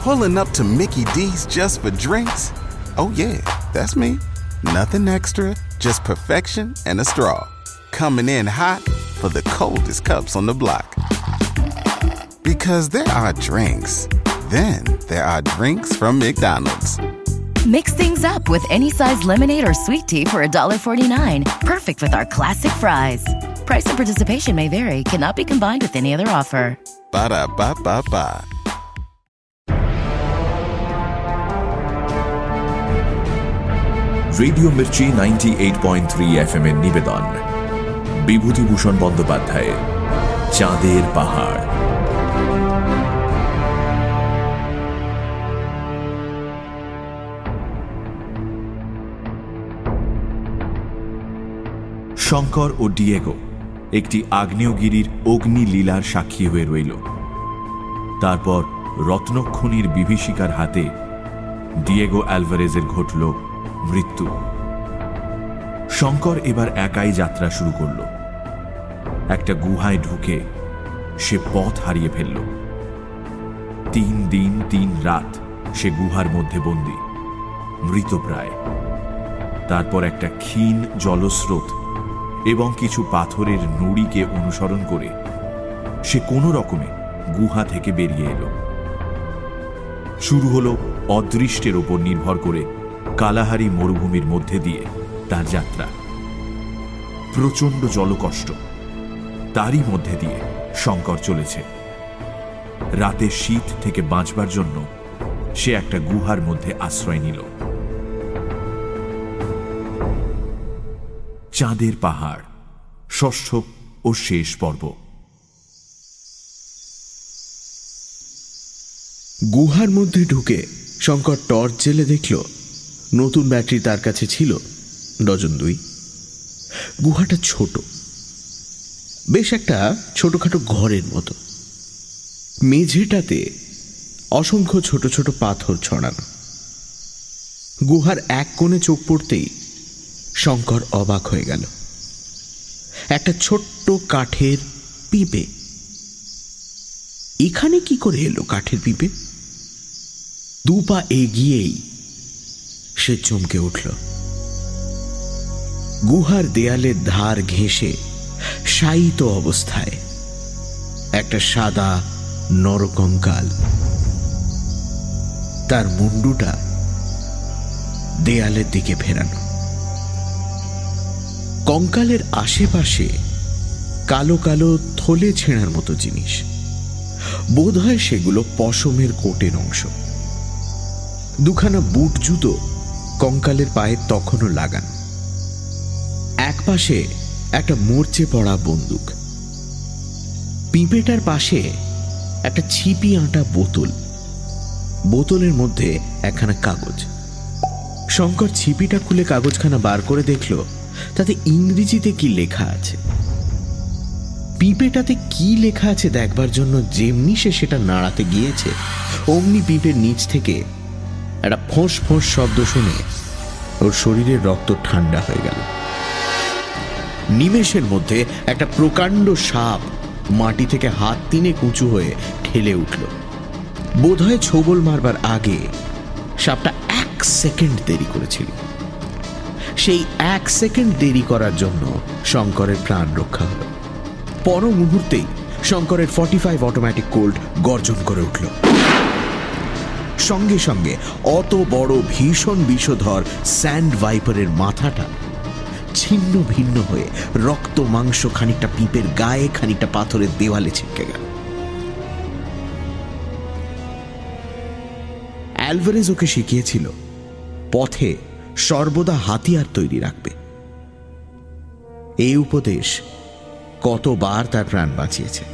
Pulling up to Mickey D's just for drinks? Oh yeah, that's me. Nothing extra, just perfection and a straw. Coming in hot for the coldest cups on the block. Because there are drinks. Then there are drinks from McDonald's. Mix things up with any size lemonade or sweet tea for $1.49. Perfect with our classic fries. Price and participation may vary. Cannot be combined with any other offer. Ba-da-ba-ba-ba. Radio Mirchi 98.3 FM এর নিবেদন বিভূতিভূষণ বন্দ্যোপাধ্যায়ের চাঁদের পাহাড়। শঙ্কর ও Diego একটি আগ্নেয়গিরির অগ্নিলীলার সাক্ষী হয়ে রইল। তারপর রত্নখনির বিভীষিকার হাতে ডিয়েগো অ্যালভারেজের ঘটল মৃত্যু। শঙ্কর এবার একাই যাত্রা শুরু করল। একটা গুহায় ঢুকে সে পথ হারিয়ে ফেলল। 3 দিন 3 রাত সে গুহার মধ্যে বন্দী, মৃতপ্রায়। তারপর একটা ক্ষীণ জলস্রোত এবং কিছু পাথরের নুড়িকে অনুসরণ করে সে কোনো রকমে গুহা থেকে বেরিয়ে এলো। শুরু হলো অদৃষ্টের ওপর নির্ভর করে কালাহারি মরুভূমির মধ্যে দিয়ে তার যাত্রা। প্রচণ্ড জলকষ্ট, তারই মধ্যে দিয়ে শঙ্কর চলেছে। রাতের শীত থেকে বাঁচবার জন্য সে একটা গুহার মধ্যে আশ্রয় নিল। চাঁদের পাহাড়, ষষ্ঠ ও শেষ পর্ব। গুহার মধ্যে ঢুকে শঙ্কর টর্চ জেলে দেখল নতুন ব্যাটারি তার কাছে ছিল 2 গুহাটা ছোট, বেশ একটা ছোটখাটো ঘরের মতো। মেঝেটাতে অসংখ্য ছোট ছোট পাথর ছড়ানো। গুহার এক কোণে চোখ পড়তেই শঙ্কর অবাক হয়ে গেল। একটা ছোট্ট কাঠের পিঁপে। এখানে কি করে এলো কাঠের পিঁপে? 2 পা এগিয়েই সে চমকে উঠল। গুহার দেয়ালের ধার ঘেঁষে শায়িত অবস্থায় একটা সাদা নরকঙ্কাল। তার মুন্ডুটা দেয়ালের দিকে ফেরানো। কঙ্কালের আশেপাশে কালো কালো থলে ছেঁড়ার মতো জিনিস। বোধহয় সেগুলো পশমের কোটের অংশ। 2খানা বুট জুতো কঙ্কালের পায়ে তখনও লাগানো। এক পাশে একটা মরচে পড়া বন্দুক। পিঁপেটার পাশে একটা ছিপি আঁটা বোতল। বোতলের মধ্যে একখানা কাগজ। শঙ্কর ছিপিটা খুলে কাগজখানা বার করে দেখল তাতে ইংরেজিতে কি লেখা আছে। পিঁপেটাতে কি লেখা আছে দেখবার জন্য যেমনি সে সেটা নাড়াতে গিয়েছে অমনি পিঁপের নিচ থেকে একটা ফোঁস ফোঁস শব্দ শুনে ওর শরীরের রক্ত ঠান্ডা হয়ে গেল। নিমেষের মধ্যে একটা প্রকাণ্ড সাপ মাটি থেকে হাত 3 উঁচু হয়ে ঠেলে উঠল। বোধহয় ছোবল মারবার আগে সাপটা 1 সেকেন্ড দেরি করেছিল। সেই 1 সেকেন্ড দেরি করার জন্য শঙ্করের প্রাণ রক্ষা হল। পর মুহূর্তেই শঙ্করের 45 অটোমেটিক কোল্ট গর্জন করে উঠল। সঙ্গে সঙ্গে অত বড় ভীষণ বিষধর স্যান্ড ভাইপারের মাথাটা ছিন্ন ভিন্ন হয়ে রক্ত মাংস খানিকটা পিঁপের গায়ে, খানিকটা পাথরের দেওয়ালে ছিটকে গেল। অ্যালভারেজ ওকে শিখিয়েছিল পথে সর্বদা হাতিয়ার তৈরি রাখবে। এই উপদেশ কতবার তার প্রাণ বাঁচিয়েছে।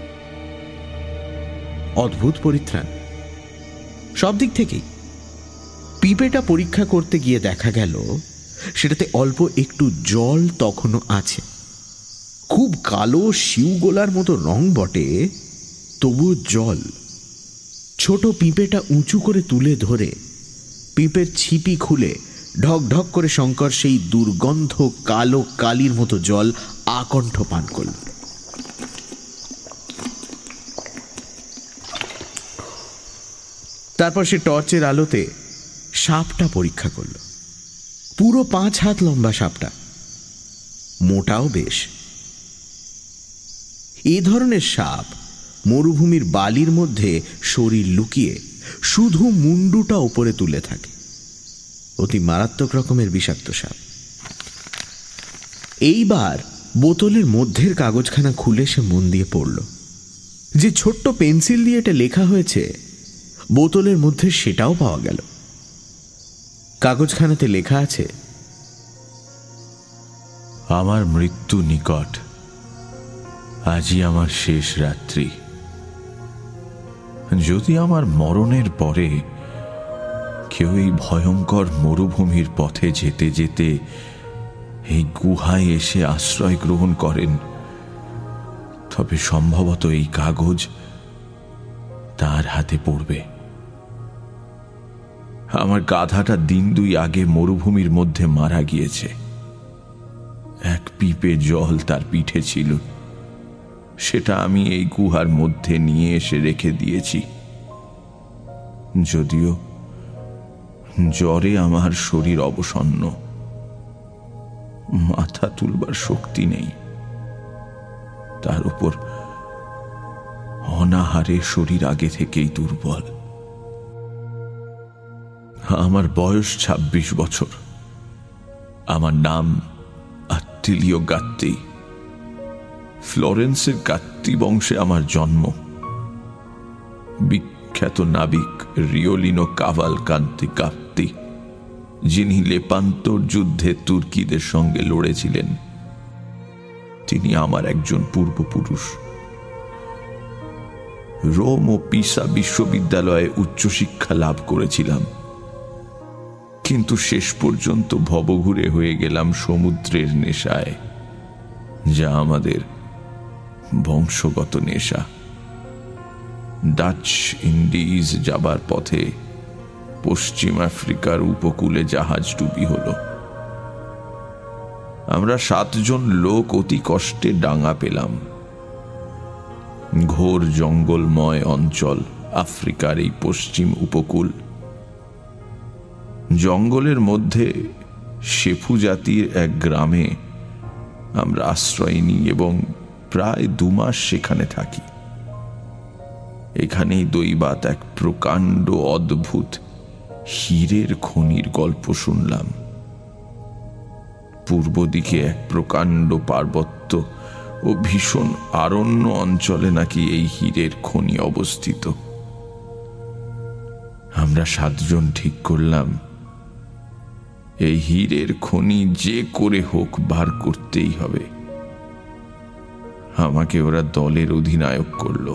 অদ্ভুত পরিত্রাণ সব দিক থেকেই। পিঁপেটা পরীক্ষা করতে গিয়ে দেখা গেল সেটাতে অল্প একটু জল তখনও আছে। খুব কালো শিউগোলার মতো রং বটে, তবুও জল। ছোট পিঁপেটা উঁচু করে তুলে ধরে পিঁপের ছিপি খুলে ঢক ঢক করে শঙ্কর সেই দুর্গন্ধ কালো কালির মতো জল আকণ্ঠ পান করল। তারপর সে টর্চের আলোতে সাপটা পরীক্ষা করল। পুরো 5 হাত লম্বা সাপটা, মোটাও বেশ। এ ধরনের সাপ মরুভূমির বালির মধ্যে শরীর লুকিয়ে শুধু মুন্ডুটা উপরে তুলে থাকে। অতি মারাত্মক রকমের বিষাক্ত সাপ। এইবার বোতলের মধ্যের কাগজখানা খুলে সে মন দিয়ে পড়ল। যে ছোট্ট পেন্সিল দিয়ে এটা লেখা হয়েছে, বোতলের মধ্যে সেটাও পাওয়া গেল। কাগজখানাতে লেখা আছে, আমার মৃত্যু নিকট, আজই আমার শেষ রাত্রি। যদি আমার মরণের পরে কেউ এই ভয়ঙ্কর মরুভূমির পথে যেতে যেতে এই গুহায় এসে আশ্রয় গ্রহণ করেন, তবে সম্ভবত এই কাগজ তার হাতে পড়বে। আমার গাধাটা 2 দিন আগে মরুভূমির মধ্যে মারা গিয়েছে। 1 পিপে জল তার পিঠে ছিল, সেটা আমি এই গুহার মধ্যে নিয়ে এসে রেখে দিয়েছি। যদিও জ্বরে আমার শরীর অবসন্ন, মাথা তুলবার শক্তি নেই, তার উপর অনাহারে শরীর আগে থেকেই দুর্বল। আমার বয়স 26 বছর। আমার নাম আত্তিলিও গাত্তি। ফ্লোরেন্সের গাত্তি বংশে আমার জন্ম। বিখ্যাত নাবিক রিওলিনো কাভালকান্তি গাত্তি, যিনি লেপান্তর যুদ্ধে তুর্কিদের সঙ্গে লড়েছিলেন, তিনি আমার একজন পূর্বপুরুষ। রোম ও পিসা বিশ্ববিদ্যালয়ে উচ্চশিক্ষা লাভ করেছিলাম, কিন্তু শেষ পর্যন্ত ভবঘুরে হয়ে গেলাম সমুদ্রের নেশায়, যা আমাদের বংশগত নেশা। ডাচ ইন্ডিজ যাবার পথে পশ্চিম আফ্রিকার উপকূলে জাহাজ ডুবি হল। আমরা 7 জন লোক অতি কষ্টে ডাঙা পেলাম। ঘোর জঙ্গলময় অঞ্চল আফ্রিকার এই পশ্চিম উপকূল। জঙ্গলের মধ্যে শেফু জাতির এক গ্রামে আমরা আশ্রয় নিই এবং প্রায় 2 মাস সেখানে থাকি। এখানেই দৈবাত এক প্রকাণ্ড অদ্ভুত হীরের খনির গল্প শুনলাম। পূর্ব দিকে এক প্রকাণ্ড পার্বত্য ও ভীষণ আরণ্য অঞ্চলে নাকি এই হীরের খনি অবস্থিত। আমরা 7 জন ঠিক করলাম, এই হীরের খনি যে করে হোক বার করতেই হবে। আমাকে ওরা দলের অধিনায়ক করল।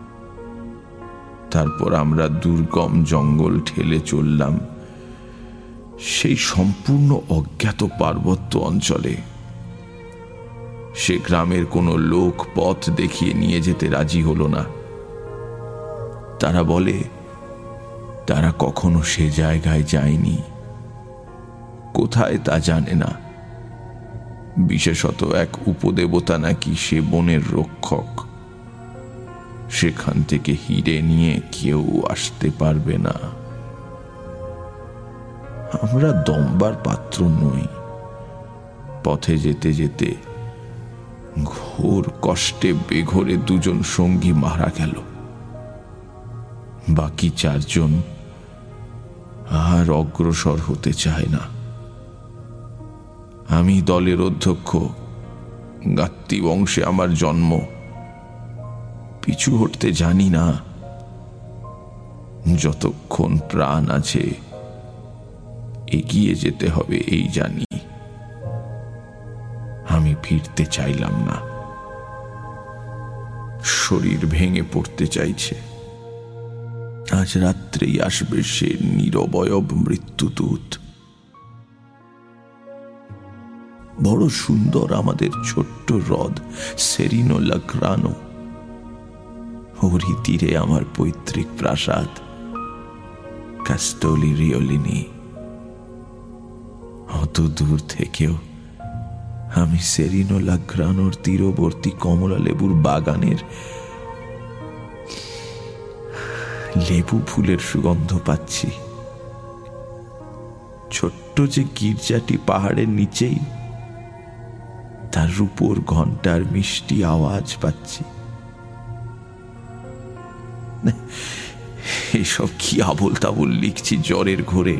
তারপর আমরা দুর্গম জঙ্গল ঠেলে চললাম সেই সম্পূর্ণ অজ্ঞাত পার্বত্য অঞ্চলে। সে গ্রামের কোনো লোক পথ দেখিয়ে নিয়ে যেতে রাজি হলো না। তারা বলে তারা কখনো সে জায়গায় যায়নি, কোথায় তা জানে না। বিশেষত এক উপদেবতা নাকি সে বনের রক্ষক, সেখান থেকে হীরে নিয়ে কেউ আসতে পারবে না। আমরা দমবার পাত্র নই। পথে যেতে যেতে ঘোর কষ্টে বেঘরে 2 জন সঙ্গী মারা গেল। বাকি 4 জন আর অগ্রসর হতে চায় না। আমি দলের অধ্যক্ষ, গাত্তি বংশে আমার জন্ম। পিছু হটতে জানি না। যতক্ষণ প্রাণ আছে এগিয়ে যেতে হবে এই জানি। আমি ফিরতে চাইলাম না। শরীর ভেঙে পড়তে চাইছে। আজ রাত্রেই আসবে সে নিরবয়ব মৃত্যুদূত। বড় সুন্দর আমাদের ছোট্ট হ্রদ সেরিনো লাগ্রানো। ওরই তীরে আমার পৈতৃক প্রাসাদ কাস্টোলি রিওলিনি। অত দূর থেকেও আমি সেরিনো লাগ্রানোর তীরবর্তী কমলা লেবুর বাগানের লেবু ফুলের সুগন্ধ পাচ্ছি। ছোট্ট যে গির্জাটি পাহাড়ের নিচেই, তার রূপোর ঘন্টার মিষ্টি আওয়াজ পাচ্ছি। এসব কি আবোল তাবোল লিখছি জ্বরের ঘোরে।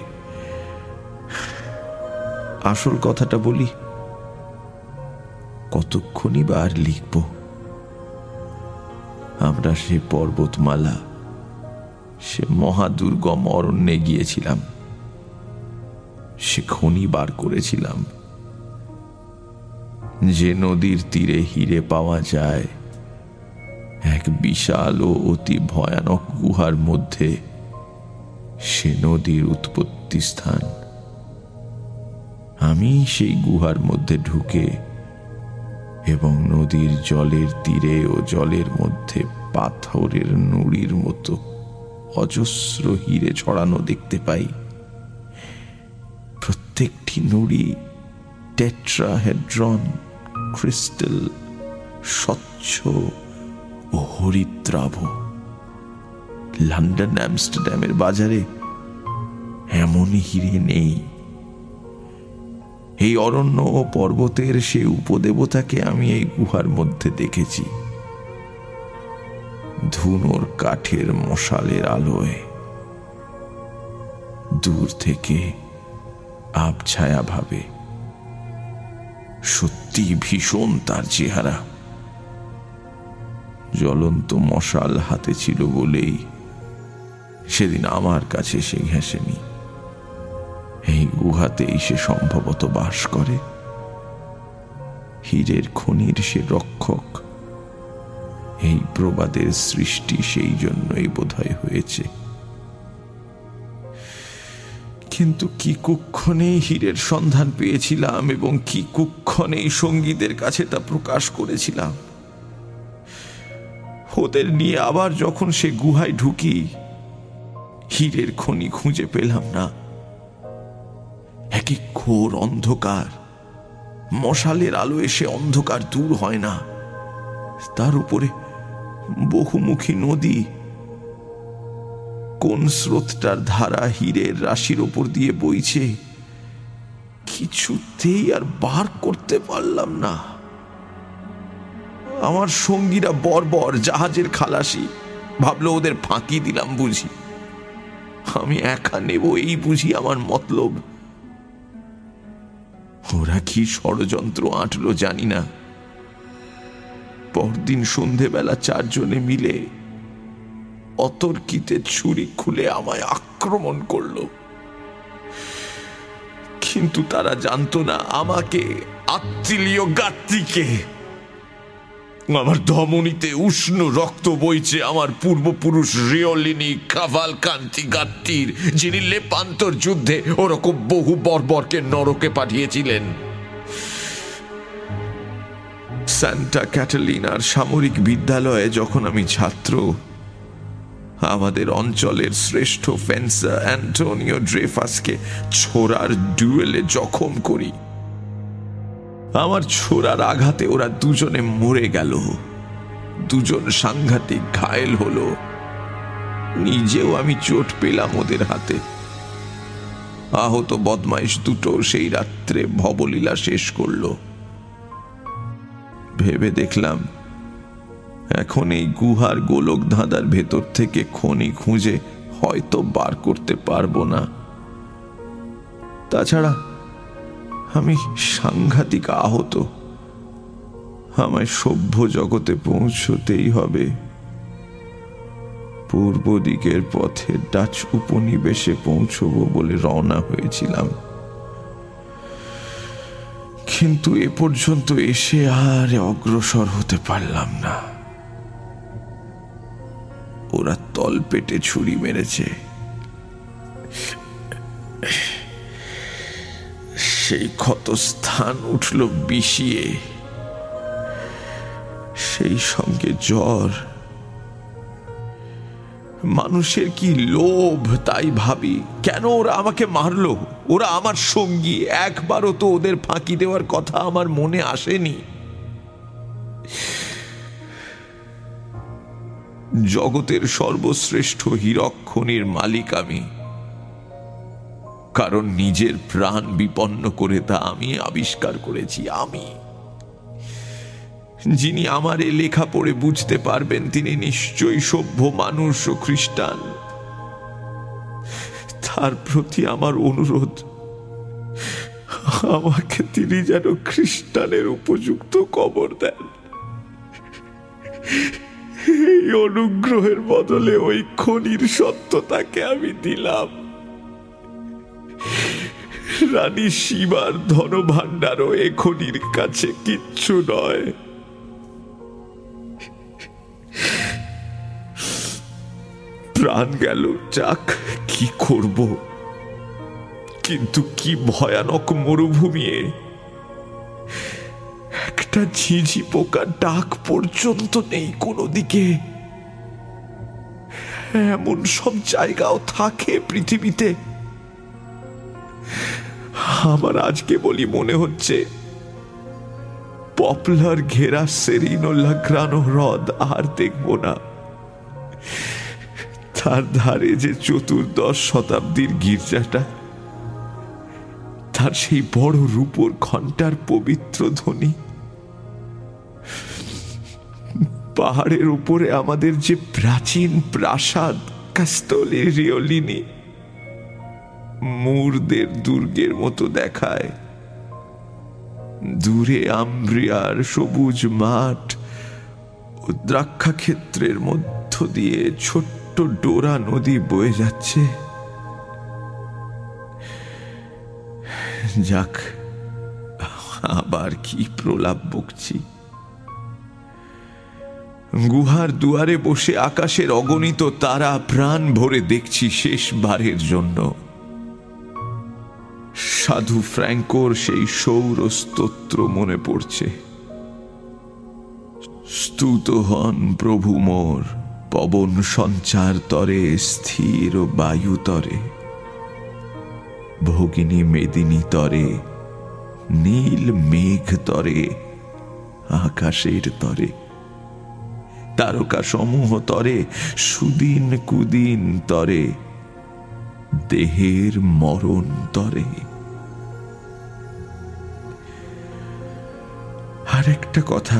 আসল কথাটা বলি, কতক্ষণই বা আর লিখব। আমরা সে পর্বতমালা, সে মহাদুর্গম অরণ্যে গিয়েছিলাম, সে খনি বার করেছিলাম। যে নদীর তীরে হিরে পাওয়া যায়, এক বিশাল ও অতি ভয়ানক গুহার মধ্যে সে নদীর উৎপত্তি স্থান। আমি সেই গুহার মধ্যে ঢুকে এবং নদীর জলের তীরে ও জলের মধ্যে পাথরের নুড়ির মতো অজস্র হিরে ছড়ানো দেখতে পাই। প্রত্যেকটি নুড়ি টেট্রাহেড্রন ক্রিস্টাল, স্বচ্ছ ও হরিদ্রাভ। লন্ডন আমস্টারডামের বাজারে এমন হিরে নেই। এই অরণ্য ও পর্বতের সে উপদেবতাকে আমি এই গুহার মধ্যে দেখেছি। ধুনোর কাঠের মশালের আলোয় দূর থেকে আবছায়া ভাবে। সত্যি ভীষণ তার চেহারা। জ্বলন্ত মশাল হাতে ছিল বলেই সেদিন আমার কাছে সে ঘেঁষেনি। এই গুহাতেই সে সম্ভবত বাস করে। হীরের খনির সে রক্ষক। এই প্রবাদের সৃষ্টি সেই জন্যই বোধহয় হয়েছে। কিন্তু কি কুক্ষণে হীরের সন্ধান পেয়েছিলাম এবং কি কুক্ষণে সঙ্গীদের কাছে তা প্রকাশ করেছিলাম। ওদের নিয়ে আবার যখন সে গুহায় ঢুকি, হীরের খনি খুঁজে পেলাম না। একই ঘোর অন্ধকার। মশালের আলো এসে অন্ধকার দূর হয় না। তার উপরে বহুমুখী নদী। কোন স্রোতটার ধারা হীরের রাশির ওপর দিয়ে বইছে কিছুতেই আর বার করতে পারলাম না। আমার সঙ্গীরা বর্বর জাহাজের খালাসি ভাবলো ওদের ফাঁকি দিলাম বুঝি। আমি একা নেব এই বুঝি আমার মতলব। ওরা কি ষড়যন্ত্র আঁটলো জানি না। পরদিন সন্ধেবেলা 4 জনে মিলে অতর্কিতে ছুরি খুলে আমায় আক্রমণ করলো। কিন্তু তারা জানতো না আমাকে, আত্মীয় গাত্রীকে। আমার ধমনীতে উষ্ণ রক্ত বইছে আমার পূর্বপুরুষ রিওলিনি কাভালকান্তি গাত্রীর, যিনি লেপান্তর যুদ্ধে ওরকম বহু বর্বরকে নরকে পাঠিয়েছিলেন। সান্টা ক্যাটালিনার সামরিক বিদ্যালয়ে যখন আমি ছাত্র, আমাদের অঞ্চলের শ্রেষ্ঠ ফেন্সার অ্যান্টোনিও ড্রেফাসকে ছোড়ার ডুয়েলে জখম করি। আমার ছোড়ার আঘাতে ওরা দুজনে মরে গেল। দুজন সাংঘাতিক ঘায়েল হলো। নিজেও আমি চোট পেলাম ওদের হাতে। আহত বদমাইশ দুটো সেই রাত্রে ভবলীলা শেষ করলো। ভেবে দেখলাম এখন এই গুহার গোলক ধাঁধার ভেতর থেকে খনি খুঁজে হয়তো বার করতে পারবো না। তাছাড়া আমি সাংঘাতিক আহত। আমায় সভ্য জগতে পৌঁছতেই হবে। পূর্ব দিকের পথে ডাচ উপনিবেশে পৌঁছবো বলে রওনা হয়েছিলাম। কিন্তু এ পর্যন্ত এসে আর অগ্রসর হতে পারলাম না। ওরা তল পেটে ছুরি মেরেছে। সেই ক্ষত স্থান উঠল বিষিয়ে, সেই সঙ্গে জ্বর। মানুষের কি লোভ তাই ভাবি। কেন ওরা আমাকে মারলো? ওরা আমার সঙ্গী। একবারও তো ওদের ফাঁকি দেওয়ার কথা আমার মনে আসেনি। জগতের সর্বশ্রেষ্ঠ হীরকখনির মালিক আমি, কারণ নিজের প্রাণ বিপন্ন করে তা আমি আবিষ্কার করেছি। আমি, যিনি আমার এ লেখা পড়ে বুঝতে পারবেন তিনি নিশ্চয়ই সভ্য মানুষ ও খ্রিস্টান। তার প্রতি আমার অনুরোধ, আমাকে তিনি যেন খ্রিস্টানের উপযুক্ত কবর দেন। এই অনুগ্রহের বদলে ওই খনির সত্যতাকে আমি দিলাম। রানী শিবার ধনভাণ্ডারও এ খনির কাছে কিচ্ছু নয়। প্রাণ গেল, যাক, কি করব? কিন্তু কি ভয়ানক মরুভূমি! একটা ঝিঝি পোকার ডাক পর্যন্ত নেই কোনো দিকে। এমন সব জায়গাও থাকে পৃথিবীতে। আমার আজকে বলি মনে হচ্ছে পপলার ঘেরা সেরিনো লাগ্রানো হ্রদ আর দেখব না। তার ধারে যে 14 শতাব্দীর গির্জাটা, তার সেই বড় রূপোর ঘণ্টার পবিত্র ধ্বনি, পাহাড়ের উপরে আমাদের যে প্রাচীন প্রাসাদ কাস্তলে রিওলিনি, মুরদের দুর্গের মতো দেখায়। দূরে আম্ব্রিয়ার সবুজ মাঠ ও দ্রাক্ষা ক্ষেত্রের মধ্য দিয়ে ছোট্ট ডোরা নদী বয়ে যাচ্ছে। যাক, আবার কি প্রলাপ বকছি। গুহার দুয়ারে বসে আকাশের অগণিত তারা প্রাণ ভরে দেখছি শেষবারের জন্য। সাধু ফ্র্যাঙ্কোর সেই সৌর স্তোত্র মনে পড়ছে। স্তুত হন প্রভু মোর, পবন সঞ্চার তরে, স্থির বায়ু তরে, ভগিনী মেদিনী তরে, নীল মেঘ তরে, আকাশের তরে, তারকা সমূহ তরে, সুদিন কুদিন তরে, দেহের মরণ তরে। আর একটা কথা,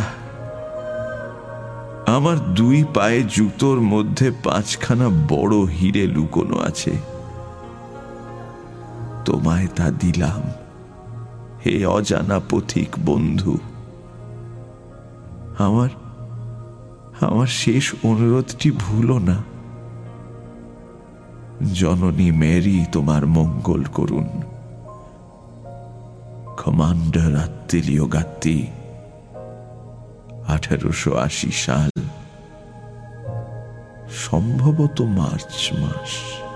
আমার 2 পায়ে জুতোর মধ্যে 5খানা বড় হিরে লুকোনো আছে। তোমায় তা দিলাম, হে অজানা পথিক বন্ধু। আমার শেষ অনুরোধটি ভুলো না। জননী মেরি তোমার মঙ্গল করুন। কমান্ডার আত্তিলিও গাত্তি, 1880 সাল, সম্ভবত মার্চ মাস।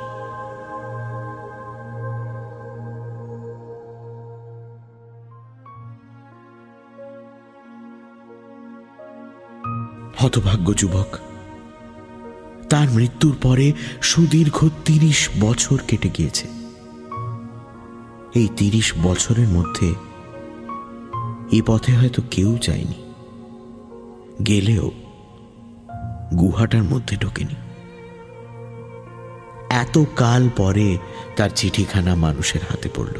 হতভাগ্য যুবক, তার মৃত্যুর পরে সুদীর্ঘ 30 বছর কেটে গিয়েছে। এই 30 বছরের মধ্যে এই পথে হয়তো কেউ যায়নি, গেলেও গুহাটার মধ্যে ঢোকেনি। এত কাল পরে তার চিঠিখানা মানুষের হাতে পড়ল।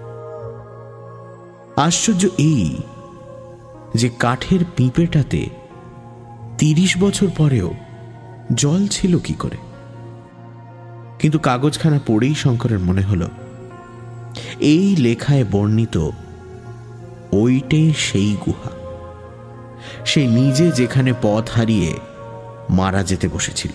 আশ্চর্য এই যে কাঠের পিঁপেটাতে 30 বছর পরেও জল ছিল কি করে। কিন্তু কাগজখানা পড়েই শঙ্করের মনে হলো এই লেখায় বর্ণিত ওইটাই সেই গুহা। সে নিজে যেখানে পথ হারিয়ে মারা যেতে বসেছিল।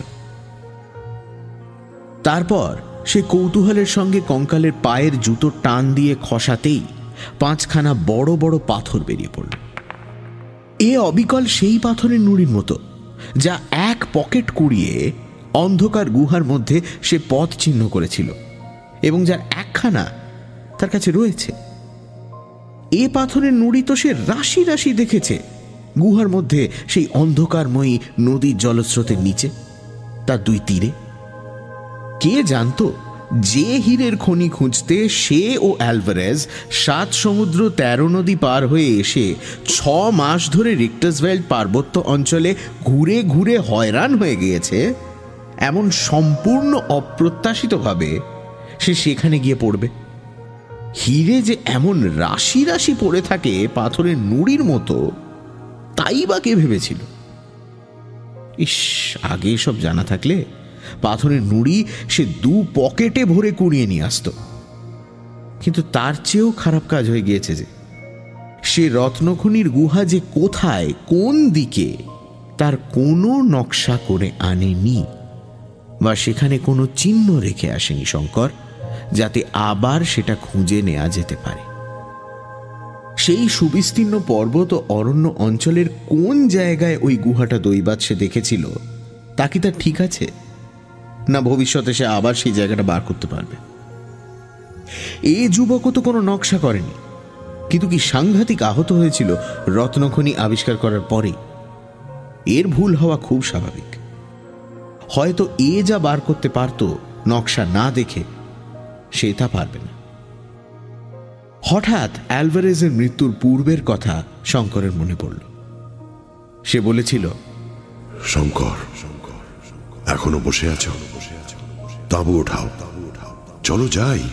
তারপর সে কৌতূহলের সঙ্গে কঙ্কালের পায়ের জুতো টান দিয়ে খসাতেই 5খানা বড় বড় পাথর বেরিয়ে পড়ল। এ অবিকল সেই পাথরের নুড়ির মতো, যা এক পকেট কুড়িয়ে অন্ধকার গুহার মধ্যে সে পথ চিহ্ন করেছিল এবং যার একখানা তার কাছে রয়েছে। এ পাথরের নুড়ি তো সে রাশি রাশি দেখেছে গুহার মধ্যে, সেই অন্ধকারময়ী নদীর জলস্রোতের নিচে, তার 2 তীরে। কে জানতো যে হীরের খনি খুঁজতে সে ও অ্যালভারেজ 7 সমুদ্র 13 নদী পার হয়ে এসে 6 মাস ধরে রিক্টাসভেল্ড পার্বত্য অঞ্চলে ঘুরে ঘুরে হয়রান হয়ে গিয়েছে, এমন সম্পূর্ণ অপ্রত্যাশিতভাবে সে সেখানে গিয়ে পড়বে। হীরে যে এমন রাশি রাশি পড়ে থাকে পাথরের নুড়ির মতো, তাই বা কে ভেবেছিল? ইস, আগে এসব জানা থাকলে পাথরের নুড়ি সে 2 পকেটে ভরে কুড়িয়ে নিয়ে আসত। কিন্তু তার চেয়েও খারাপ কাজ হয়ে গিয়েছে যে সে রত্নখনির গুহা যে কোথায়, কোন দিকে, তার কোনো নকশা করে আনেনি, বা সেখানে কোনো চিহ্ন রেখে আসেনি শঙ্কর, যাতে আবার সেটা খুঁজে নেওয়া যেতে পারে। সেই সুবিস্তীর্ণ পর্বত অরণ্য অঞ্চলের কোন জায়গায় ওই গুহাটা দৈবাত সে দেখেছিল, তা কি তার ঠিক আছে? না ভবিষ্যতে সে আবার সেই জায়গাটা বার করতে পারবে? এ যুবকও তো কোনো নকশা করেনি, কিন্তু কি সাংঘাতিক আহত হয়েছিল রত্নখনি আবিষ্কার করার পরে। এর ভুল হওয়া খুব স্বাভাবিক। হয়তো এ যা বার করতে পারত নকশা না দেখে, সে তা পারবে না। হঠাৎ অ্যালভারেজের মৃত্যুর পূর্বের কথা শঙ্করের মনে পড়ল। সে বলেছিল, শঙ্কর, এখনো বসে আছো? তাঁবু ওঠাও, চলো যাই।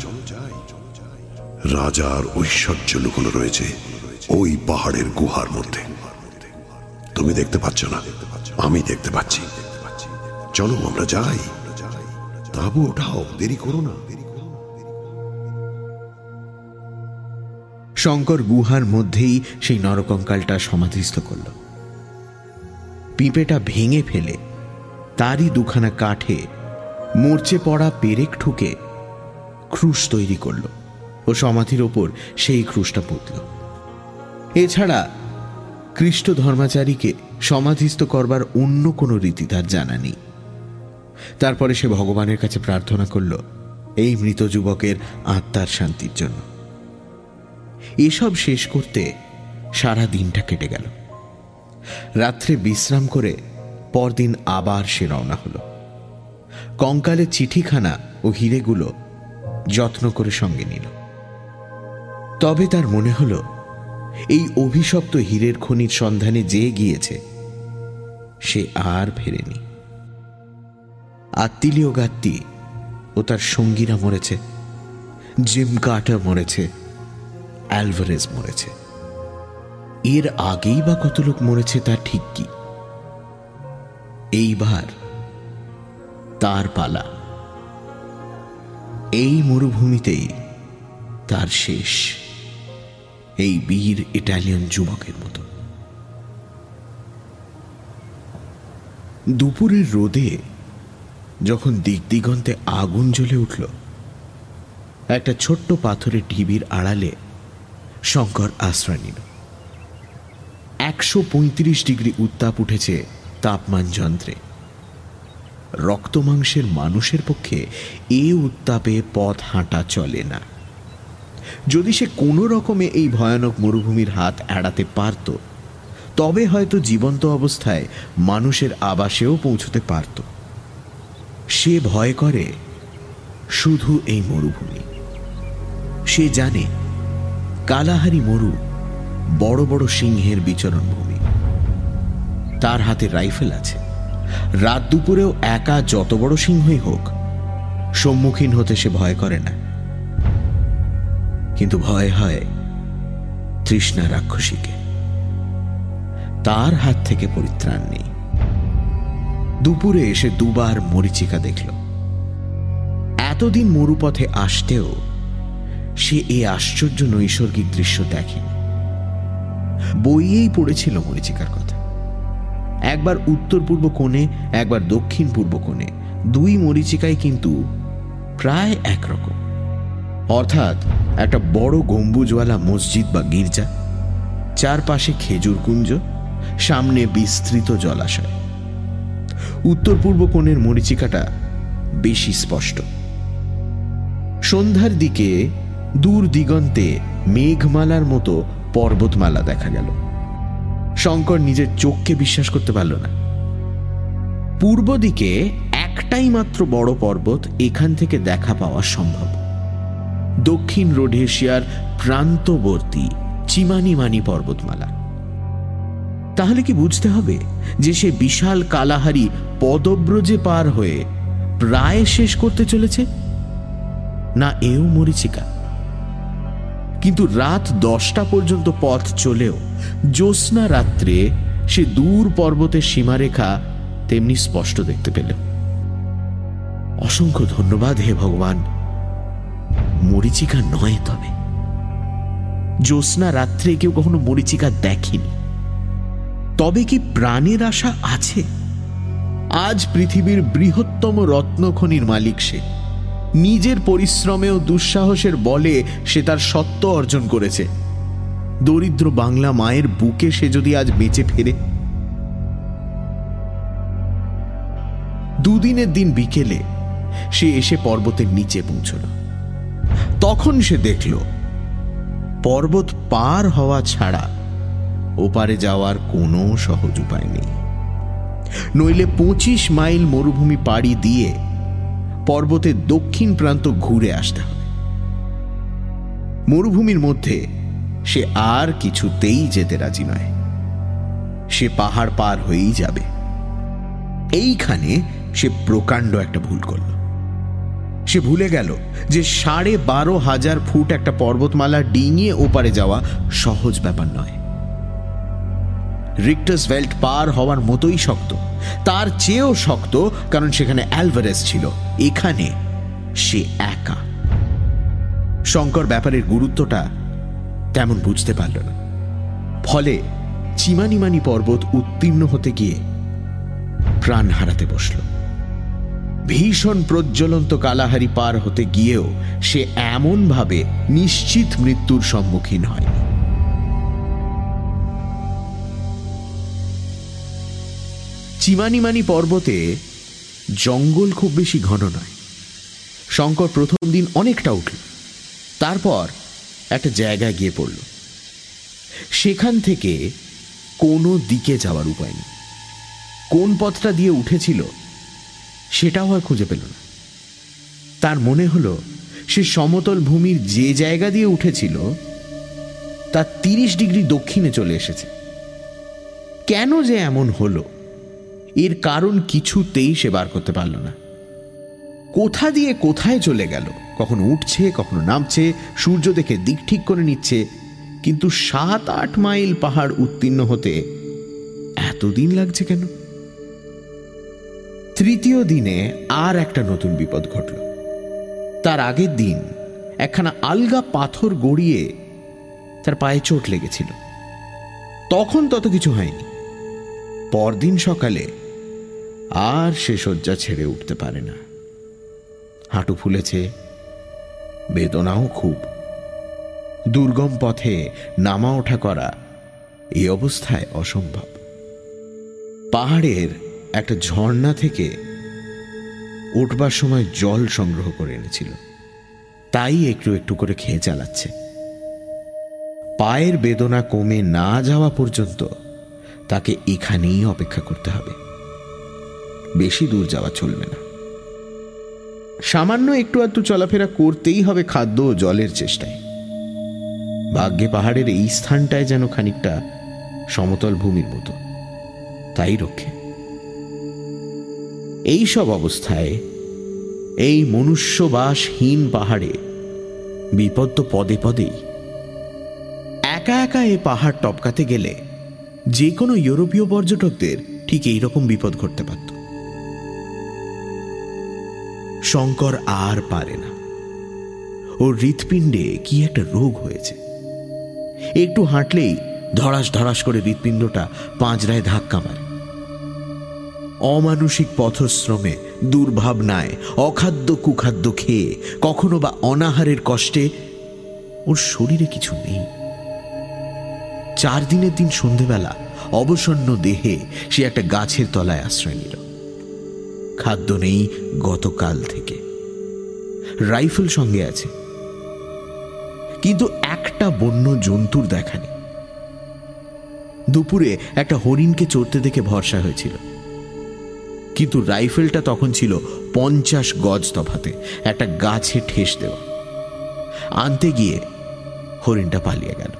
রাজার ঐশ্বর্য লুকোনো রয়েছে ওই পাহাড়ের গুহার মধ্যে। তুমি দেখতে পাচ্ছ না, আমি দেখতে পাচ্ছি। চলো আমরা যাই, তাঁবু ওঠাও, দেরি করো না। শঙ্কর গুহার মধ্যেই সেই নরকঙ্কালটা সমাধিস্থ করল। পিঁপেটা ভেঙে ফেলে তারই 2খানা কাঠে মরচে পড়া পেরেক ঠুকে ক্রুশ তৈরি করল ও সমাধির ওপর সেই ক্রুশটা পুঁতল। এছাড়া খ্রিস্ট ধর্মাচারীকে সমাধিস্থ করবার অন্য কোনো রীতি তার জানা নেই। তারপরে সে ভগবানের কাছে প্রার্থনা করল এই মৃত যুবকের আত্মার শান্তির জন্য। এসব শেষ করতে সারা দিনটা কেটে গেল। রাত্রে বিশ্রাম করে পরদিন আবার সে রওনা হলো। কঙ্কালের চিঠিখানা ও হিরেগুলো যত্ন করে সঙ্গে নিল। তবে তার মনে হলো এই অভিশপ্ত হীরের খনির সন্ধানে যে গিয়েছে সে আর ফেরেনি। আত্মিলীয় গাত্তি ও তার সঙ্গীরা মরেছে, জিম কার্টার মরেছে, অ্যালভারেজ মরেছে। এর আগেই বা কত লোক মরেছে তা ঠিক কি? এইবার তার পালা। এই মরুভূমিতেই তার শেষ, এই বীর ইটালিয়ান যুবকের মতো। দুপুরের রোদে যখন দিগদিগন্তে আগুন জ্বলে উঠল, একটা ছোট্ট পাথরের ঢিবির আড়ালে শঙ্কর আশ্রয় নিল। 135 ডিগ্রি উত্তাপ উঠেছে তাপমান যন্ত্রে। রক্ত মাংসের মানুষের পক্ষে এ উত্তাপে পথ হাঁটা চলে না। যদি সে কোনো রকমে এই ভয়ানক মরুভূমির হাত এড়াতে পারত, তবে হয়তো জীবন্ত অবস্থায় মানুষের আবাসেও পৌঁছতে পারত। সে ভয় করে শুধু এই মরুভূমি। সে জানে কালাহারি মরু বড় বড় সিংহের বিচরণ ভূমি। তার হাতে রাইফেল আছে। রাত দুপুরেও একা যত বড় সিংহই হোক, সম্মুখীন হতে সে ভয় করে না। কিন্তু ভয় হয় তৃষ্ণা রাক্ষসীকে। তার হাত থেকে পরিত্রাণ নেই। দুপুরে এসে 2বার মরীচিকা দেখল। এতদিন মরুপথে আসতেও সে এই আশ্চর্য নৈসর্গিক দৃশ্য দেখেনি। বইয়েই পড়েছিল মরীচিকার কথা। একবার উত্তর পূর্ব কোণে, একবার দক্ষিণ পূর্ব কোণে, 2 মরীচিকাই কিন্তু প্রায় একরকম। অর্থাৎ একটা বড় গম্বুজওয়ালা মসজিদ বা গির্জা, চারপাশে খেজুর কুঞ্জ, সামনে বিস্তৃত জলাশয়। উত্তর পূর্ব কোণের মরীচিকাটা বেশি স্পষ্ট। সন্ধ্যার দিকে দূর দিগন্তে মেঘমালার মতো পর্বতমালা দেখা গেল। শঙ্কর নিজের চোখকে বিশ্বাস করতে পারল না। পূর্ব দিকে একটাই মাত্র বড় পর্বত এখান থেকে দেখা পাওয়া সম্ভব, দক্ষিণ রোডেশিয়ার প্রান্তবর্তী চিমানিমানি পর্বতমালা। তাহলে কি বুঝতে হবে যে সে বিশাল কালাহারি পদব্রজে পার হয়ে প্রায় শেষ করতে চলেছে? না, এও মরীচিকা। কিন্তু রাত 10টা পর্যন্ত পথ চলেও জ্যোৎস্না রাত্রে সে দূর পর্বতের সীমারেখা তেমনি স্পষ্ট দেখতে পেল। অসংখ্য ধন্যবাদ হে ভগবান, মরীচিকা নয়। তবে জ্যোৎস্না রাত্রে কেউ কখনো মরীচিকা দেখেনি। তবে কি প্রাণের আশা আছে? আজ পৃথিবীর বৃহত্তম রত্নখনির মালিক সে। নিজের পরিশ্রমে ও দুঃসাহসের বলে সে তার সত্ত্ব অর্জন করেছে। দরিদ্র বাংলা মায়ের বুকে সে যদি আজ বেঁচে ফেরে। দুদিনের দিন বিকেলে সে এসে পর্বতের নিচে পৌঁছল। তখন সে দেখল পর্বত পার হওয়া ছাড়া ওপারে যাওয়ার কোনো সহজ উপায় নেই। নইলে 25 মাইল মরুভূমি পাড়ি দিয়ে পর্বতের দক্ষিণ প্রান্ত ঘুরে আসতে হবে। মরুভূমির মধ্যে সে আর কিছুতেই যেতে রাজি নয়। সে পাহাড় পার হয়েই যাবে। এইখানে সে প্রকাণ্ড একটা ভুল করল। সে ভুলে গেল যে 12,500 ফুট একটা পর্বতমালা ডিঙিয়ে ওপারে যাওয়া সহজ ব্যাপার নয়। রিক্টার্সভেল্ট পার হওয়ার মতোই শক্ত, তার চেয়েও শক্ত, কারণ সেখানে অ্যালভারেজ ছিল। এখানে সে একা। শঙ্কর ব্যাপারের গুরুত্বটা তেমন বুঝতে পারল না। ফলে চিমানিমানি পর্বত উত্তীর্ণ হতে গিয়ে প্রাণ হারাতে বসল। ভীষণ প্রজ্বলন্ত কালাহারি পার হতে গিয়েও সে এমন ভাবে নিশ্চিত মৃত্যুর সম্মুখীন হয়। চিমানিমানি পর্বতে জঙ্গল খুব বেশি ঘন নয়। শঙ্কর প্রথম দিন অনেকটা উঠল, তারপর একটা জায়গায় গিয়ে পড়ল। সেখান থেকে কোনো দিকে যাওয়ার উপায় নেই। কোন পথটা দিয়ে উঠেছিল সেটাও আর খুঁজে পেল না। তার মনে হলো সে সমতল ভূমির যে জায়গা দিয়ে উঠেছিল তার 30 ডিগ্রি দক্ষিণে চলে এসেছে। কেন যে এমন হলো এর কারণ কিছুতেই সে বার করতে পারল না। কোথা দিয়ে কোথায় চলে গেল, কখনো উঠছে কখনো নামছে, সূর্য দেখে দিক ঠিক করে নিচ্ছে, কিন্তু 7-8 মাইল পাহাড় উত্তীর্ণ হতে এতদিন লাগছে কেন? তৃতীয় দিনে আর একটা নতুন বিপদ ঘটল। তার আগের দিন একখানা আলগা পাথর গড়িয়ে তার পায়ে চোট লেগেছিল। তখন তত কিছু হয়নি। পরদিন সকালে আর সে শয্যা ছেড়ে উঠতে পারে না। হাঁটু ফুলেছে, বেদনাও খুব। দুর্গম পথে নামা ওঠা করা এই অবস্থায় অসম্ভব। পাহাড়ের একটা ঝর্ণা থেকে উঠবার সময় জল সংগ্রহ করে এনেছিল, তাই একটু একটু করে খেয়ে চালাচ্ছে। পায়ের বেদনা কমে না যাওয়া পর্যন্ত তাকে এখানেই অপেক্ষা করতে হবে। বেশি দূর যাওয়া চলবে না। সামান্য একটু আধটু চলাফেরা করতেই হবে খাদ্য ও জলের চেষ্টায়। ভাগ্যে পাহাড়ের এই স্থানটায় যেন খানিকটা সমতল ভূমির মতো, তাই রক্ষে। এই সব অবস্থায় এই মনুষ্যবাসহীন পাহাড়ে বিপদ তো পদে পদেই। একা একা এ পাহাড় টপকাতে গেলে যে কোনো ইউরোপীয় পর্যটকদের ঠিক এইরকম বিপদ ঘটতে পারত। শঙ্কর আর পারে না। ওর হৃৎপিণ্ডে কি একটা রোগ হয়েছে। একটু হাঁটলেই ধড়াস ধড়াস করে হৃৎপিণ্ডটা পাঁজরায় ধাক্কা মারে। অমানুষিক পথশ্রমে, দুর্ভাবনায়, অখাদ্য কুখাদ্য খেয়ে, কখনো বা অনাহারের কষ্টে ওর শরীরে কিছু নেই। 4 দিনের দিন সন্ধেবেলা অবসন্ন দেহে সে একটা গাছের তলায় আশ্রয় নিল। খাদ্য নেই গতকাল থেকে। রাইফেল সঙ্গে আছে, কিন্তু একটা বন্য জন্তুর দেখা নেই। দুপুরে একটা হরিণকে চড়তে দেখে ভরসা হয়েছিল, কিন্তু রাইফেলটা তখন ছিল 50 গজ তফাতে, একটা গাছে ঠেস দেওয়া। আনতে গিয়ে হরিণটা পালিয়ে গেল।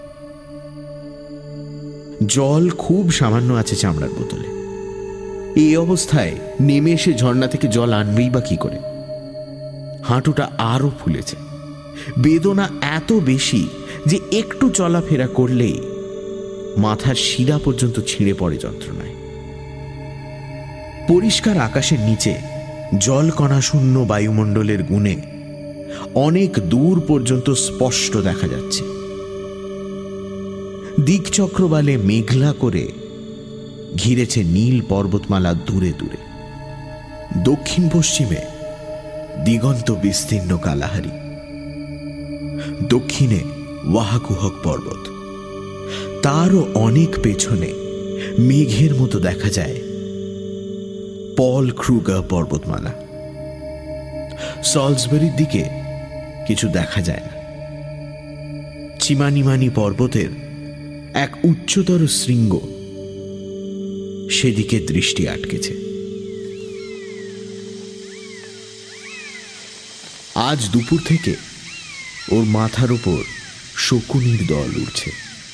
জল খুব সামান্য আছে চামড়ার বোতলে। এই অবস্থায় নেমে এসে ঝর্ণা থেকে জল আনবেই বা কি করে? হাঁটুটা আরো ফুলেছে। বেদনা এত বেশি যে একটু চলাফেরা করলেই মাথার শিরা পর্যন্ত ছিঁড়ে পড়ে যন্ত্রণায়। পরিষ্কার আকাশের নিচে জলকণা শূন্য বায়ুমণ্ডলের গুণে অনেক দূর পর্যন্ত স্পষ্ট দেখা যাচ্ছে। দিকচক্রবালে মেঘলা করে ঘিরেছে নীল পর্বতমালা দূরে দূরে। দক্ষিণ পশ্চিমে দিগন্ত বিস্তীর্ণ কালাহারি, দক্ষিণে ওয়াহাকুহক পর্বত, তারও অনেক পেছনে মেঘের মতো দেখা যায় পল ক্রুগার পর্বতমালা। সলসবেরির দিকে কিছু দেখা যায় না। চিমানিমানি পর্বতের এক উচ্চতর শৃঙ্গ সেদিকে দৃষ্টি আটকেছে। আজ দুপুর থেকে ওর মাথার উপর শকুনির দল উঠছে।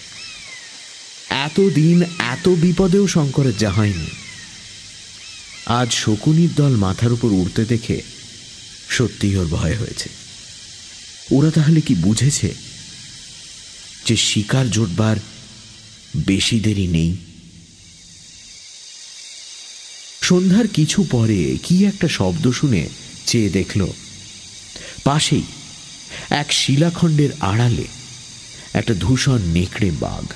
এতদিন এত বিপদেও শঙ্করের যা হয়নি। আজ শকুনির দল মাথার উপর উঠতে দেখে সত্যিই ওর ভয় হয়েছে। ওরা তাহলে কি বুঝেছে যে শিকার জোটবার বেশি দেরি নেই? সন্ধ্যার কিছু পরে কি একটা শব্দ শুনে চেয়ে দেখল পাশেই এক শিলাখণ্ডের আড়ালে একটা ধূসর নেকড়ে বাঘ।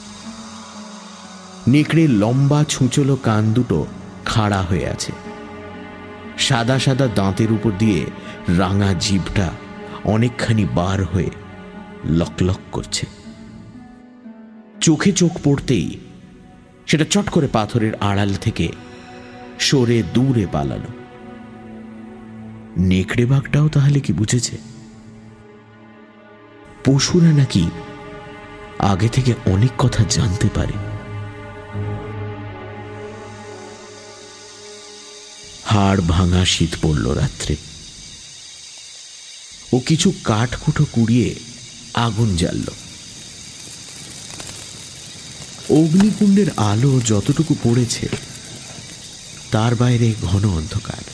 নেকড়ে লম্বা ছুঁচলো কান দুটো খাড়া হয়ে আছে। সাদা সাদা দাঁতের উপর দিয়ে রাঙা জিভটা অনেকখানি বার হয়ে লকলক করছে। চোখে চোখ পড়তেই সেটা চট করে পাথরের আড়াল থেকে সরে দূরে পালালো। নেকড়ে বাঘটাও তাহলে কি বুঝেছে পশুরা নাকি আগে থেকে অনেক কথা জানতে পারে? হাড় ভাঙা শীত পড়ল রাত্রে। ও কিছু কাঠকুটো কুড়িয়ে আগুন জ্বালল। অগ্নিকুণ্ডের আলো যতটুকু পড়েছে তার বাইরে ঘন অন্ধকার।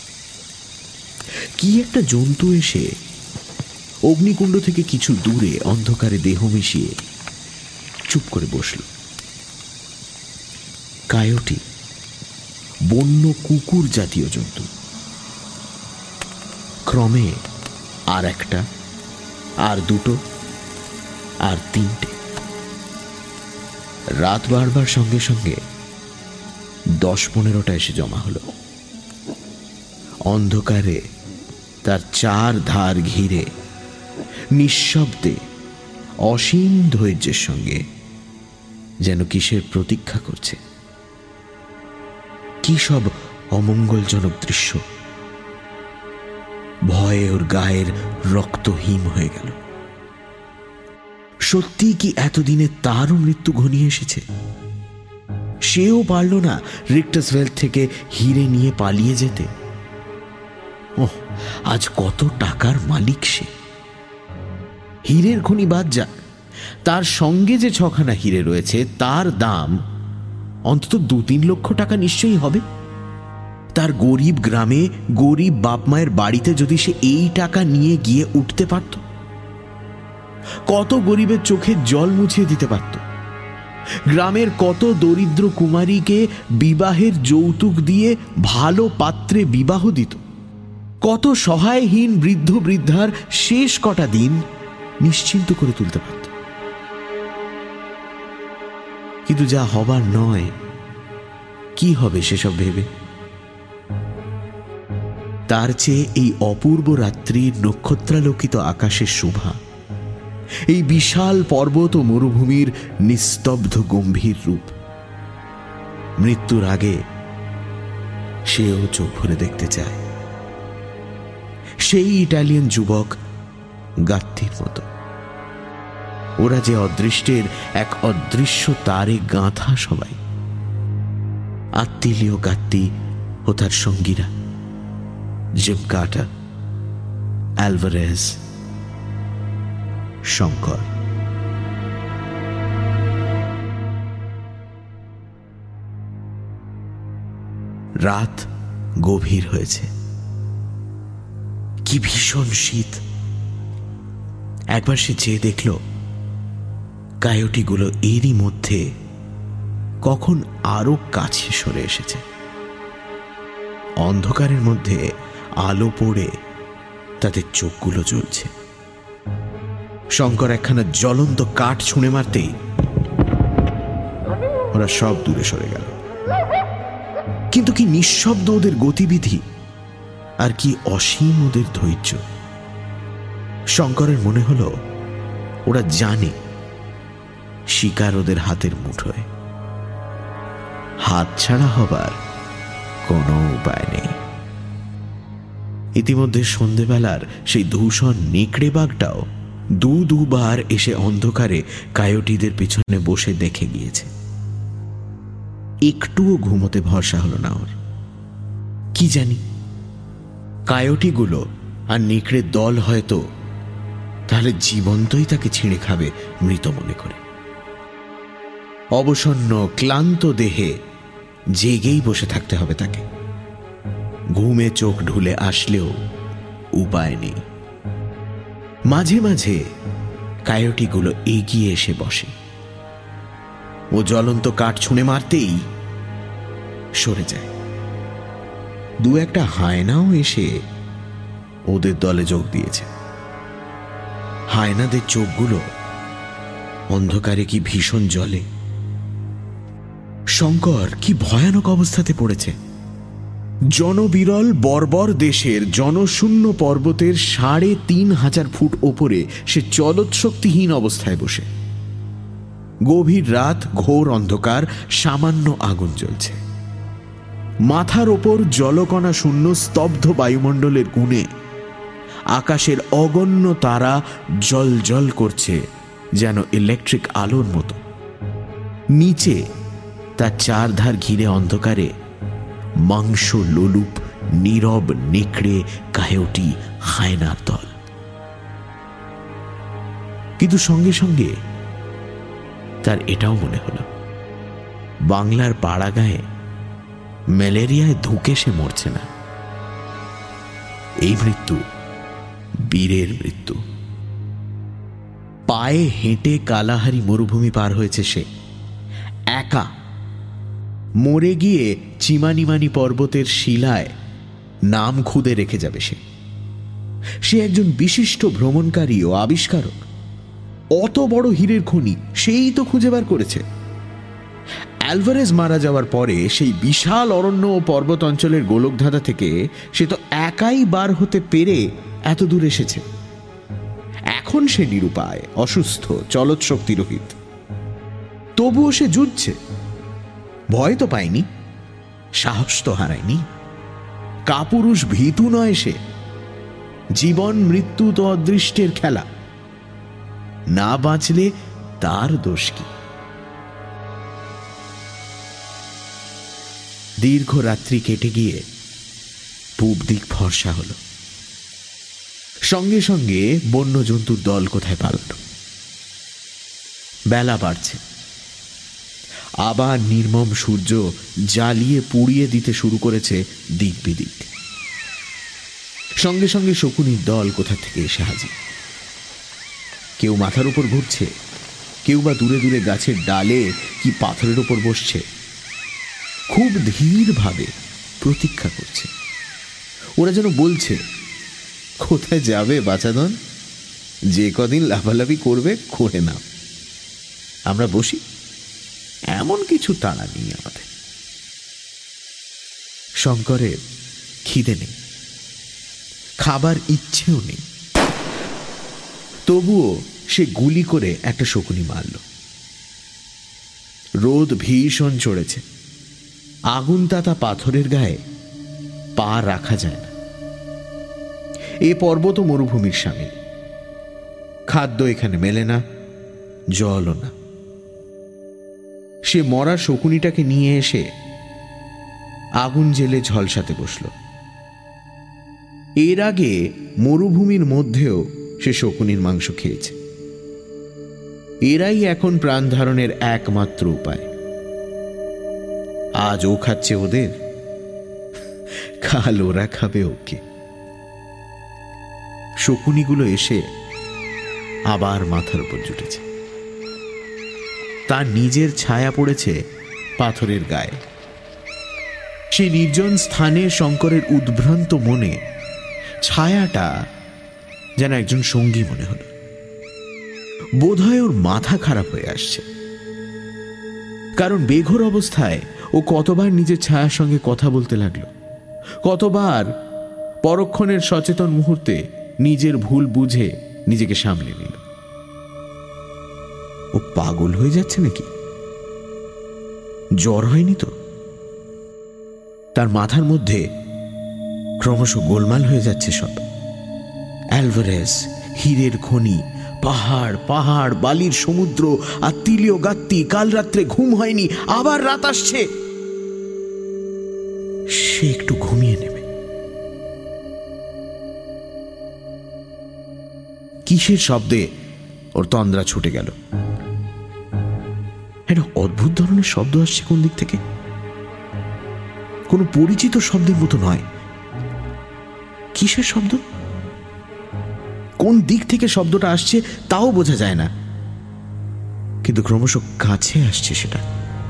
কি একটা জন্তু এসে অগ্নিকুণ্ড থেকে কিছু দূরে অন্ধকারে দেহ মিশিয়ে চুপ করে বসল। কায়োটি, বন্য কুকুর জাতীয় জন্তু। ক্রমে আর একটা, আর দুটো, আর তিনটে। রাত বাড়বার সঙ্গে সঙ্গে 10-15টা এসে জমা হলো। অন্ধকারে তার চার ধার ঘিরে নিঃশব্দে অসীম ধৈর্যের সঙ্গে যেন কিসের প্রতীক্ষা করছে। কি সব অমঙ্গলজনক দৃশ্য! ভয়ে ওর গায়ের রক্ত হিম হয়ে গেল। সত্যি কি এতদিনে তারও মৃত্যু ঘনিয়ে এসেছে? সেও পারল না রিক্টাসভেল থেকে হিরে নিয়ে পালিয়ে যেতে। ওহ, আজ কত টাকার মালিক সে! হীরের খনি বাদ যাক, তার সঙ্গে যে 6খানা হীরে রয়েছে তার দাম অন্তত 2-3 লক্ষ টাকা নিশ্চয়ই হবে। তার গরিব গ্রামে গরিব বাপ মায়ের বাড়িতে যদি সে এই টাকা নিয়ে গিয়ে উঠতে পারত, কত গরিবের চোখে জল মুছিয়ে দিতে পারত। গ্রামের কত দরিদ্র কুমারীকে বিবাহের যৌতুক দিয়ে ভালো পাত্রে বিবাহ দিত। কত সহায়হীন বৃদ্ধ বৃদ্ধার শেষ কটা দিন নিশ্চিন্ত করে তুলতে পারত। কিন্তু যা হবার নয়, কি হবে সেসব ভেবে? তার চেয়ে এই অপূর্ব রাত্রির নক্ষত্রালোকিত আকাশের শোভা, এই বিশাল পর্বত ও মরুভূমির নিস্তব্ধ গম্ভীর রূপ, মৃত্যুর আগে সেও চোখ ভরে দেখতে চায়। সেই ইটালিয়ান যুবক গাত্তির মতো। ওরা যে অদৃষ্টের এক অদৃশ্য তারে গাঁথা সবাই। আত্মীয় গাত্তি ও তার সঙ্গীরা, জিম কার্টার, অ্যালভারেজ, শঙ্কর। রাত গভীর হয়েছে। কি ভীষণ শীত। একবার সে চেয়ে দেখল কায়োটিগুলো এরই মধ্যে কখন আরো কাছে সরে এসেছে। অন্ধকারের মধ্যে আলো পড়ে তাদের চোখগুলো জ্বলছে। শঙ্কর একখানা জ্বলন্ত কাঠ ছুঁড়ে মারতেই ওরা সব দূরে সরে গেল। কিন্তু কি নিঃশব্দ ওদের গতিবিধি, আর কি অসীম ওদের ধৈর্য। শঙ্করের মনে হলো ওরা জানে শিকার ওদের হাতের মুঠোয়, হাতছাড়া হবার কোনো উপায় নেই। ইতিমধ্যে সন্ধেবেলার সেই ধূসর নেকড়ে বাঘটাও দুবার এসে অন্ধকারে কায়োটিদের পিছনে বসে দেখে গিয়েছে। একটুও ঘুমোতে ভরসা হলো না ওর। কি জানি কায়োটিগুলো আর নেকড়ের দল হয়তো তাহলে জীবন্তই তাকে ছিঁড়ে খাবে মৃত মনে করে। অবসন্ন ক্লান্ত দেহে জেগেই বসে থাকতে হবে তাকে। ঘুমে চোখ ঢুলে আসলেও উপায় নেই। মাঝে মাঝে কায়োটিগুলো এগিয়ে এসে বসে। ও জ্বলন্ত কাঠ ছুঁড়ে মারতেই সরে যায়। দু একটা হায়নাও এসে ওদের দলে যোগ দিয়েছে। হায়নাদের চোখগুলো অন্ধকারে কি ভীষণ জ্বলে। শঙ্কর কি ভয়ানক অবস্থাতে পড়েছে। জনবিরল বর্বর দেশের জনশূন্য পর্বতের ৩,৫০০ ফুট ওপরে সে চলৎশক্তিহীন অবস্থায় বসে। গভীর রাত, ঘোর অন্ধকার, সামান্য আগুন জ্বলছে। মাথার ওপর জলকণা শূন্য স্তব্ধ বায়ুমণ্ডলের গুণে আকাশের অগণ্য তারা জল জল করছে যেন ইলেকট্রিক আলোর মতো। নিচে তার চারধার ঘিরে অন্ধকারে মাংস লোলুপ নীরব নেকড়ে, কায়োটি, হায়নার দল। কিন্তু সঙ্গে সঙ্গে তার এটাও মনে হলো বাংলার পাড়া গায়ে ম্যালেরিয়ায় ধুকে সে মরছে না। এই মৃত্যু বীরের মৃত্যু। পায়ে হেঁটে কালাহারি মরুভূমি পার হয়েছে সে একা। মরে গিয়ে চিমানিমানি পর্বতের শিলায় নাম খুদে রেখে যাবে সে একজন বিশিষ্ট ভ্রমণকারী ও আবিষ্কারক। অত বড় হীরের খনি সেই তো খুঁজে বার করেছে। অ্যালভারেজ মারা যাওয়ার পরে সেই বিশাল অরণ্য ও পর্বত অঞ্চলের গোলকধাঁধা থেকে সে তো একাই বার হতে পেরে এত দূর এসেছে। এখন সে নিরুপায়, অসুস্থ, চলৎ শক্তিরহিত। তবুও সে যুদ্ধছে। ভয় তো পায়নি, সাহস তো হারায়নি। কাপুরুষ ভীতু নয় সে। জীবন মৃত্যু তো অদৃষ্টের খেলা। না বাঁচলে তার দোষ কি? দীর্ঘ রাত্রি কেটে গিয়ে পূব দিক ফর্সা হল। সঙ্গে সঙ্গে বন্য জন্তুর দল কোথায় পালাল। বেলা বাড়ছে। আবার নির্মম সূর্য জ্বালিয়ে পুড়িয়ে দিতে শুরু করেছে দিক বিদিক। সঙ্গে সঙ্গে শকুনির দল কোথা থেকে এসে হাজির। কেউ মাথার উপর ঘুরছে, কেউ বা দূরে দূরে গাছের ডালে কি পাথরের উপর বসছে। খুব ধীরভাবে প্রতীক্ষা করছে। ওরা যেন বলছে, কোথায় যাবে বাছাধন? যে কদিন লাফালাফি করবে করে নাও, আমরা বসি, এমন কিছু তাড়া নেই আমাদের। শঙ্করের খিদে নেই, খাবার ইচ্ছেও নেই। তবুও সে গুলি করে একটা শকুনি মারল। রোদ ভীষণ চড়েছে। আগুন তাতা পাথরের গায়ে পা রাখা যায় না। এ পর্বত মরুভূমির সামিল। খাদ্য এখানে মেলে না, জলও না। সে মরা শকুনিটাকে নিয়ে এসে আগুন জেলে ঝলসাতে বসল। এর আগে মরুভূমির মধ্যেও সে শকুনির মাংস খেয়েছে। এরাই এখন প্রাণ ধারণের একমাত্র উপায়। আজ ও খাচ্ছে ওদের, কাল ওরা খাবে ওকে। শকুনিগুলো এসে আবার মাথার উপর জুটেছে। তার নিজের ছায়া পড়েছে পাথরের গায়ে। সে নির্জন স্থানে শঙ্করের উদ্ভ্রান্ত মনে ছায়াটা যেন একজন সঙ্গী মনে হল। বোধহয় ওর মাথা খারাপ হয়ে আসছে, কারণ বেঘোর অবস্থায় ও কতবার নিজের ছায়ার সঙ্গে কথা বলতে লাগলো, কতবার পরক্ষণের সচেতন মুহূর্তে নিজের ভুল বুঝে নিজেকে সামলে নিল। ও পাগল হয়ে যাচ্ছে নাকি? জ্বর হয়নি তো? তার মাথার মধ্যে ক্রমশ গোলমাল হয়ে যাচ্ছে সব। অ্যালভারেজ, হীরের খনি, পাহাড় পাহাড়, বালির সমুদ্র আর তিলীয় গাত্তি। কাল রাত্রে ঘুম হয়নি, আবার রাত আসছে। সে একটু ঘুমিয়ে নেবে। কিসের শব্দে ওর তন্দ্রা ছুটে গেল। একটা অদ্ভুত ধরনের শব্দ আসছে কোন দিক থেকে, কোনো পরিচিত শব্দের মতো নয়। কিসের শব্দ? কোন দিক থেকে শব্দটা আসছে তাও বোঝা যায় না, কিন্তু ক্রমশ কাছে আসছে সেটা।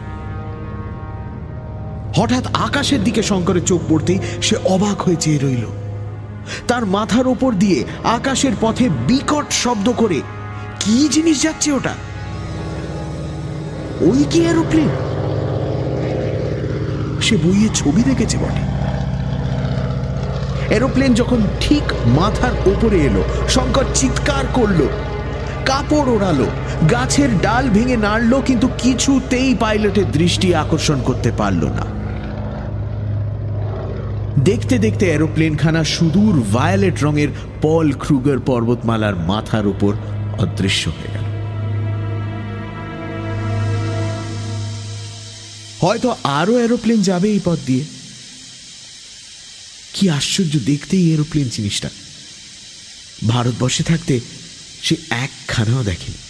হঠাৎ আকাশের দিকে শঙ্করের চোখ পড়তেই সে অবাক হয়ে চেয়ে রইল। তার মাথার ওপর দিয়ে আকাশের পথে বিকট শব্দ করে কি জিনিস যাচ্ছে ওটা? ওই কি এরোপ্লেন? সে বইয়ে ছবি দেখেছে বটে। এরোপ্লেন যখন ঠিক মাথার ওপরে এলো, শঙ্কর চিৎকার করলো, কাপড় ওড়ালো, গাছের ডাল ভেঙে নাড়লো, কিন্তু কিছুতেই পাইলটের দৃষ্টি আকর্ষণ করতে পারল না। দেখতে দেখতে এরোপ্লেনখানা সুদূর ভায়োলেট রঙের পল ক্রুগার পর্বতমালার মাথার উপর অদৃশ্য হয়ে গেল। হয়তো আরো এরোপ্লেন যাবে এই পথ দিয়ে। কি আশ্চর্য দেখতেই এরোপ্লেন জিনিসটা। ভারতবর্ষে থাকতে সে একখানাও দেখেনি।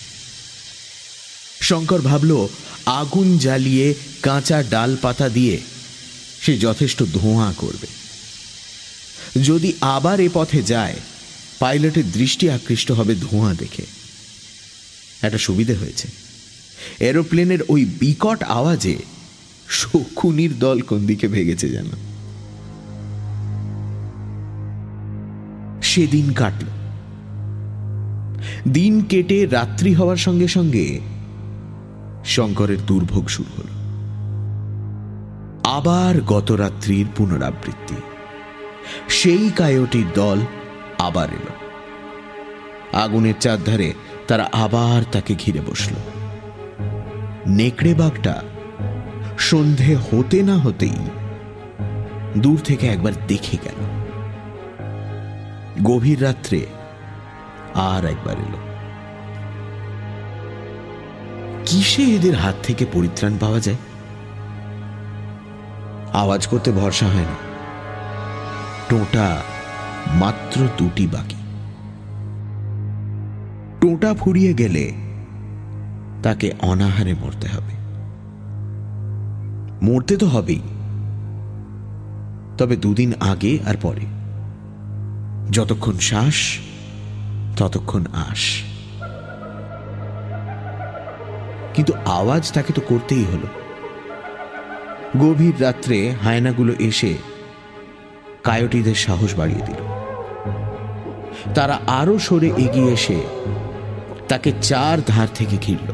শঙ্কর ভাবল আগুন জ্বালিয়ে কাঁচা ডাল পাতা দিয়ে সে যথেষ্ট ধোঁয়া করবে। যদি আবার এ পথে যায়, পাইলটের দৃষ্টি আকৃষ্ট হবে ধোঁয়া দেখে। একটা সুবিধে হয়েছে, এরোপ্লেনের ওই বিকট আওয়াজে শকুনির দল কোন দিকে ভেগেছে যেন। সেদিন কাটল। দিন কেটে রাত্রি হওয়ার সঙ্গে সঙ্গে শঙ্করের দুর্ভোগ শুরু হল। আবার গত রাত্রির পুনরাবৃত্তি। সেই কায়োটির দল আবার এলো। আগুনের চারধারে তারা আবার তাকে ঘিরে বসল। নেকড়ে বাঘটা সন্ধে হতে না হতেই দূর থেকে একবার দেখে গেল। গভীর রাত্রে আর একবার এলো। কিসে এদের হাত থেকে পরিত্রাণ পাওয়া যায়? আওয়াজ করতে ভরসা হয় না। টোঁটা মাত্র দুটি বাকি। টোঁটা ফুরিয়ে গেলে তাকে অনাহারে মরতে হবে। মরতে তো হবেই, তবে দুদিন আগে আর পরে। যতক্ষণ শ্বাস ততক্ষণ আশ। কিন্তু আওয়াজ তাকে তো করতেই হলো। গভীর রাত্রে হায়নাগুলো এসে কায়োটিদের সাহস বাড়িয়ে দিল। তারা আরো সরে এগিয়ে এসে তাকে চার ধার থেকে ঘিরল।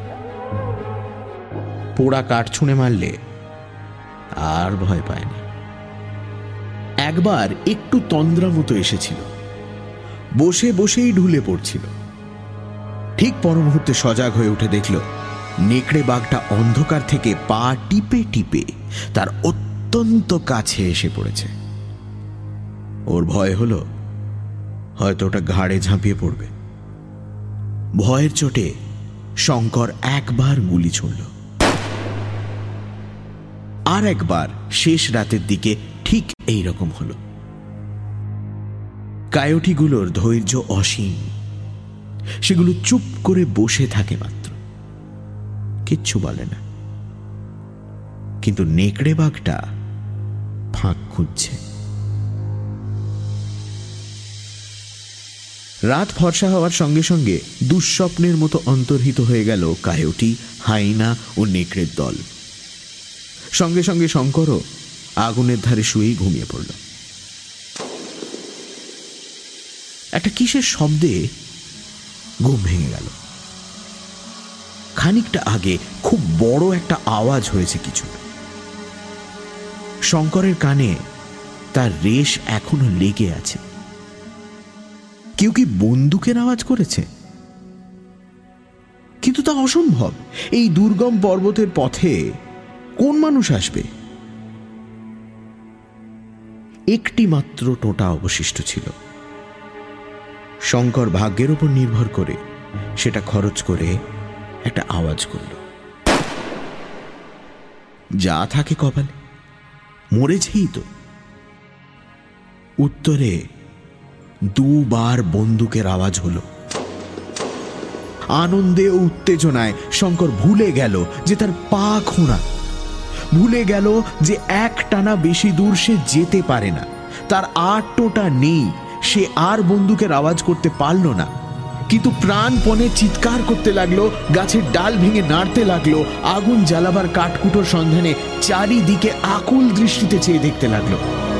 পোড়া কাঠ ছুঁড়ে মারলে আর ভয় পায় না। একবার একটু তন্দ্রা মতো এসেছিল, বসে বসেই ঢুলে পড়ছিল। ঠিক পর মুহূর্তে সজাগ হয়ে উঠে দেখল নেকড়ে বাঘটা অন্ধকার থেকে পা টিপে টিপে তার অত্যন্ত কাছে এসে পড়েছে। ওর ভয় হলো হয়তো ওটা ঘাড়ে ঝাঁপিয়ে পড়বে। ভয়ের চোটে শঙ্কর একবার গুলি ছুড়ল। আর একবার শেষ রাতের দিকে ঠিক এই রকম হলো। কায়োটিগুলোর ধৈর্য অসীম, সেগুলো চুপ করে বসে থাকে মাত্র, কিচ্ছু বলে না। কিন্তু নেকড়ে বাঘটা ফাঁক খুঁজছে। রাত ফর্সা হওয়ার সঙ্গে সঙ্গে দুঃস্বপ্নের মতো অন্তর্হিত হয়ে গেল কায়োটি, হাইনা ও নেকড়ের দল। সঙ্গে সঙ্গে শঙ্করও আগুনের ধারে শুয়েই ঘুমিয়ে পড়ল। একটা কিসের শব্দে ঘুম ভেঙে গেল। খানিকটা আগে খুব বড় একটা আওয়াজ হয়েছে কিছু। শঙ্করের কানে তার রেশ এখনো লেগে আছে। কেউ কি বন্দুকের আওয়াজ করেছে? কিন্তু তা অসম্ভব। এই দুর্গম পর্বতের পথে কোন মানুষ আসবে? একটি মাত্র টোটা অবশিষ্ট ছিল। শঙ্কর ভাগ্যের উপর নির্ভর করে সেটা খরচ করে একটা আওয়াজ করল। যা থাকে কপালে, মরেছেই তো। উত্তরে দুবার বন্দুকের আওয়াজ হলো। আনন্দে ও উত্তেজনায় শঙ্কর ভুলে গেল যে তার পা খোঁড়া, ভুলে গেল যে এক টানা বেশি দূর সে যেতে পারে না, তার আর টোটা নেই, সে আর বন্দুকের আওয়াজ করতে পারল না। কিন্তু প্রাণপণে চিৎকার করতে লাগলো, গাছের ডাল ভেঙে নাড়তে লাগলো, আগুন জ্বালাবার কাঠকুটোর সন্ধানে চারিদিকে আকুল দৃষ্টিতে চেয়ে দেখতে লাগলো।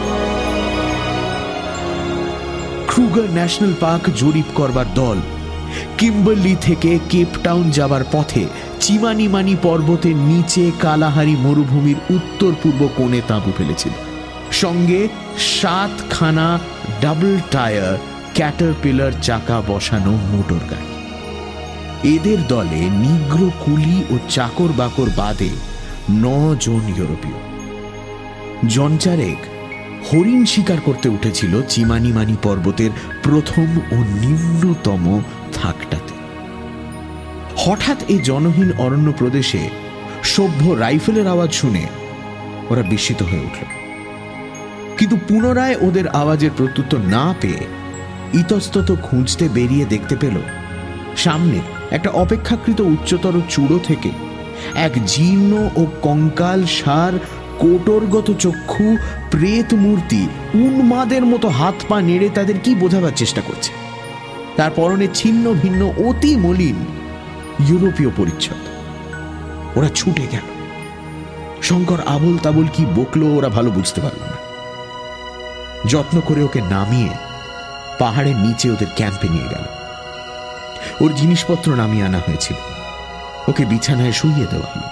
ক্রুগার ন্যাশনাল পার্ক জরিপ করবার দল কিম্বারলি থেকে কেপ টাউন যাবার পথে চিমানিমানি পর্বতের নিচে কালাহারি মরুভূমির উত্তর পূর্ব কোণে তাঁবু ফেলেছিল। সঙ্গে 7খানা ডাবল টায়ার ক্যাটারপিলার চাকা বসানো মোটর গাড়ি। এদের দলে নিগ্র কুলি ও চাকর বাকর বাদে 9 জন ইউরোপীয়। জনচারেক হরিণ শিকার করতে উঠেছিল চিমানিমানি পর্বতের প্রথম ও নিম্নতম থাকটাতে। হঠাৎ এই জনহীন অরণ্য প্রদেশে সভ্য রাইফেলের আওয়াজ শুনে ওরা বিস্মিত হয়ে উঠল। কিন্তু পুনরায় ওদের আওয়াজের প্রত্যুত্তর না পেয়ে ইতস্তত খুঁজতে বেরিয়ে দেখতে পেল সামনে একটা অপেক্ষাকৃত উচ্চতর চূড়ো থেকে এক জীর্ণ ও কঙ্কাল সার কোটরগত চক্ষু প্রেত মূর্তি উন্মাদের মতো হাত পা নেড়ে তাদের কি বোঝাবার চেষ্টা করছে। তার পরনে ছিন্ন ভিন্ন অতি মলিন ইউরোপীয় পরিচ্ছদ। ওরা ছুটে গেল। শঙ্কর আবল তাবল কি বকলো ওরা ভালো বুঝতে পারল না। যত্ন করে ওকে নামিয়ে পাহাড়ের নিচে ওদের ক্যাম্পে নিয়ে গেল। ওর জিনিসপত্র নামিয়ে আনা হয়েছিল, ওকে বিছানায় শুইয়ে দেওয়া হলো।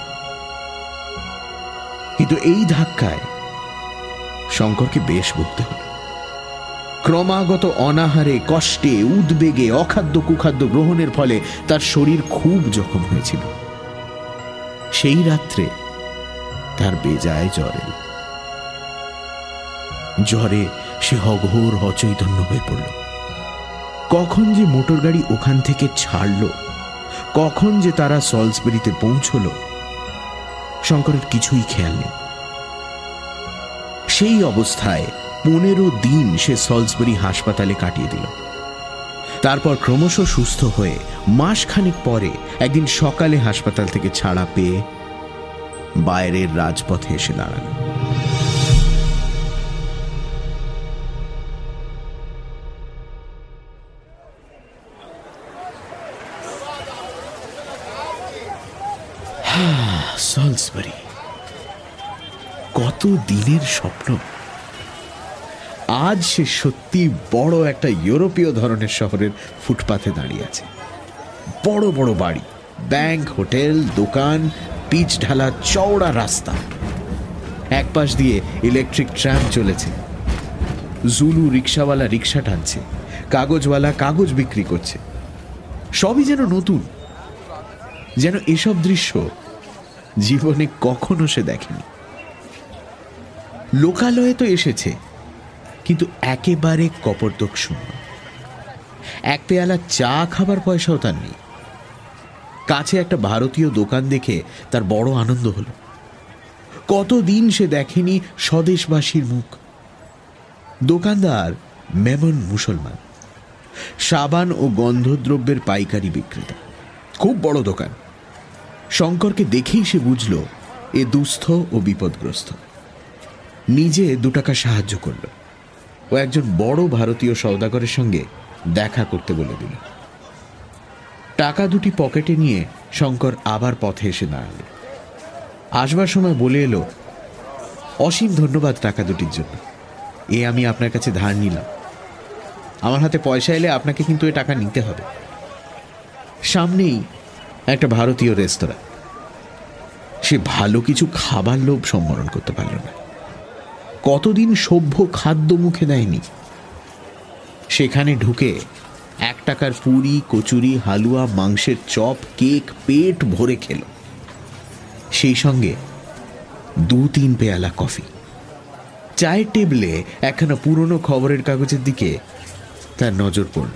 কিন্তু এই ধাক্কায় শঙ্করকে বেশ ভুগতে হল। ক্রমাগত অনাহারে, কষ্টে, উদ্বেগে, অখাদ্য কুখাদ্য গ্রহণের ফলে তার শরীর খুব জখম হয়েছিল। সেই রাত্রে তার বেজায় জ্বর এল। জ্বরে সে অঘোর অচৈতন্য হয়ে পড়ল। কখন যে মোটর গাড়ি ওখান থেকে ছাড়ল, কখন যে তারা সলসবেরিতে পৌঁছল, শঙ্করের কিছুই খেয়াল নেই। সেই অবস্থায় 15 দিন সে সলসবেরি হাসপাতালে কাটিয়ে দিল। তারপর ক্রমশ সুস্থ হয়ে মাসখানেক পরে একদিন সকালে হাসপাতাল থেকে ছাড়া পেয়ে বাইরের রাজপথে এসে দাঁড়াল। সলসবেরি, কত দিনের স্বপ্ন। আজ সে সত্যি বড় একটা ইউরোপীয় ধরনের শহরের ফুটপাথে দাঁড়িয়ে আছে। বড় বড় বাড়ি, ব্যাংক, হোটেল, দোকান, পিচ ঢালা চওড়া রাস্তা। এক পাশ দিয়ে ইলেকট্রিক ট্রাম চলেছে। জুলু রিক্সাওয়ালা রিক্সা টানছে, কাগজওয়ালা কাগজ বিক্রি করছে। সবই যেন নতুন, যেন এসব দৃশ্য জীবনে কখনো সে দেখেনি। লোকালয়ে তো এসেছে, কিন্তু একেবারে কপর্দক শূন্য। এক পেয়ালা চা খাবার পয়সাও তার নেই। কাছে একটা ভারতীয় দোকান দেখে তার বড় আনন্দ হলো। কতদিন সে দেখেনি স্বদেশবাসীর মুখ। দোকানদার মেমন মুসলমান, সাবান ও গন্ধদ্রব্যের পাইকারি বিক্রেতা, খুব বড় দোকান। শঙ্করকে দেখেই সে বুঝল এ দুস্থ ও বিপদগ্রস্ত। নিজে 2 টাকা সাহায্য করল ও একজন বড় ভারতীয় সওদাগরের সঙ্গে দেখা করতে বলে দিল। টাকা দুটি পকেটে নিয়ে শঙ্কর আবার পথে এসে দাঁড়াল। আসবার সময় বলে এলো, অসীম ধন্যবাদ টাকা দুটির জন্য। এ আমি আপনার কাছে ধার নিলাম। আমার হাতে পয়সা এলে আপনাকে কিন্তু এ টাকা নিতে হবে। সামনেই একটা ভারতীয় রেস্তোরাঁ। সে ভালো কিছু খাবার লোভ সম্বরণ করতে পারল না। কতদিন সভ্য খাদ্য মুখে দেয়নি। সেখানে ঢুকে 1 টাকার পুরি, কচুরি, হালুয়া, মাংসের চপ, কেক পেট ভরে খেল। সেই সঙ্গে 2-3 পেয়ালা কফি। চায়ের টেবিলে একখানা পুরনো খবরের কাগজের দিকে তার নজর পড়ল।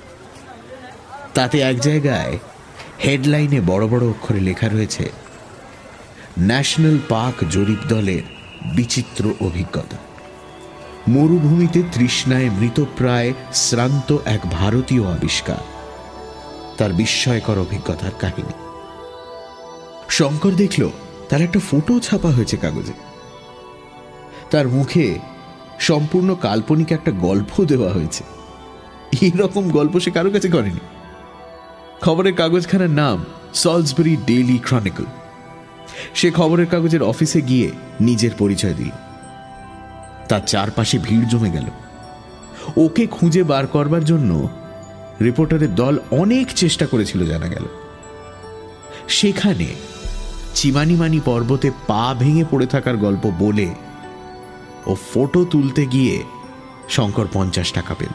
তাতে এক জায়গায় হেডলাইনে বড় বড় অক্ষরে লেখা রয়েছে, ন্যাশনাল পার্ক জরিপ দলের বিচিত্র অভিজ্ঞতা। মরুভূমিতে তৃষ্ণায় মৃতপ্রায় শ্রান্ত এক ভারতীয় আবিষ্কার, তার বিস্ময়কর অভিজ্ঞতার কাহিনী। শঙ্কর দেখল তার একটা ফটো ছাপা হয়েছে কাগজে। তার মুখে সম্পূর্ণ কাল্পনিক একটা গল্প দেওয়া হয়েছে। এইরকম গল্প সে কারো কাছে করেনি। খবরের কাগজখানার নাম সলসবেরি ডেইলি ক্রনিকল। সে খবরের কাগজের অফিসে গিয়ে নিজের পরিচয় দিল। তার চারপাশে ভিড় জমে গেল। ওকে খুঁজে বার করবার জন্য রিপোর্টারের দল অনেক চেষ্টা করেছিল জানা গেল। সেখানে চিমানিমানি পর্বতে পা ভেঙে পড়ে থাকার গল্প বলে ও ফটো তুলতে গিয়ে শঙ্কর 50 টাকা পেল।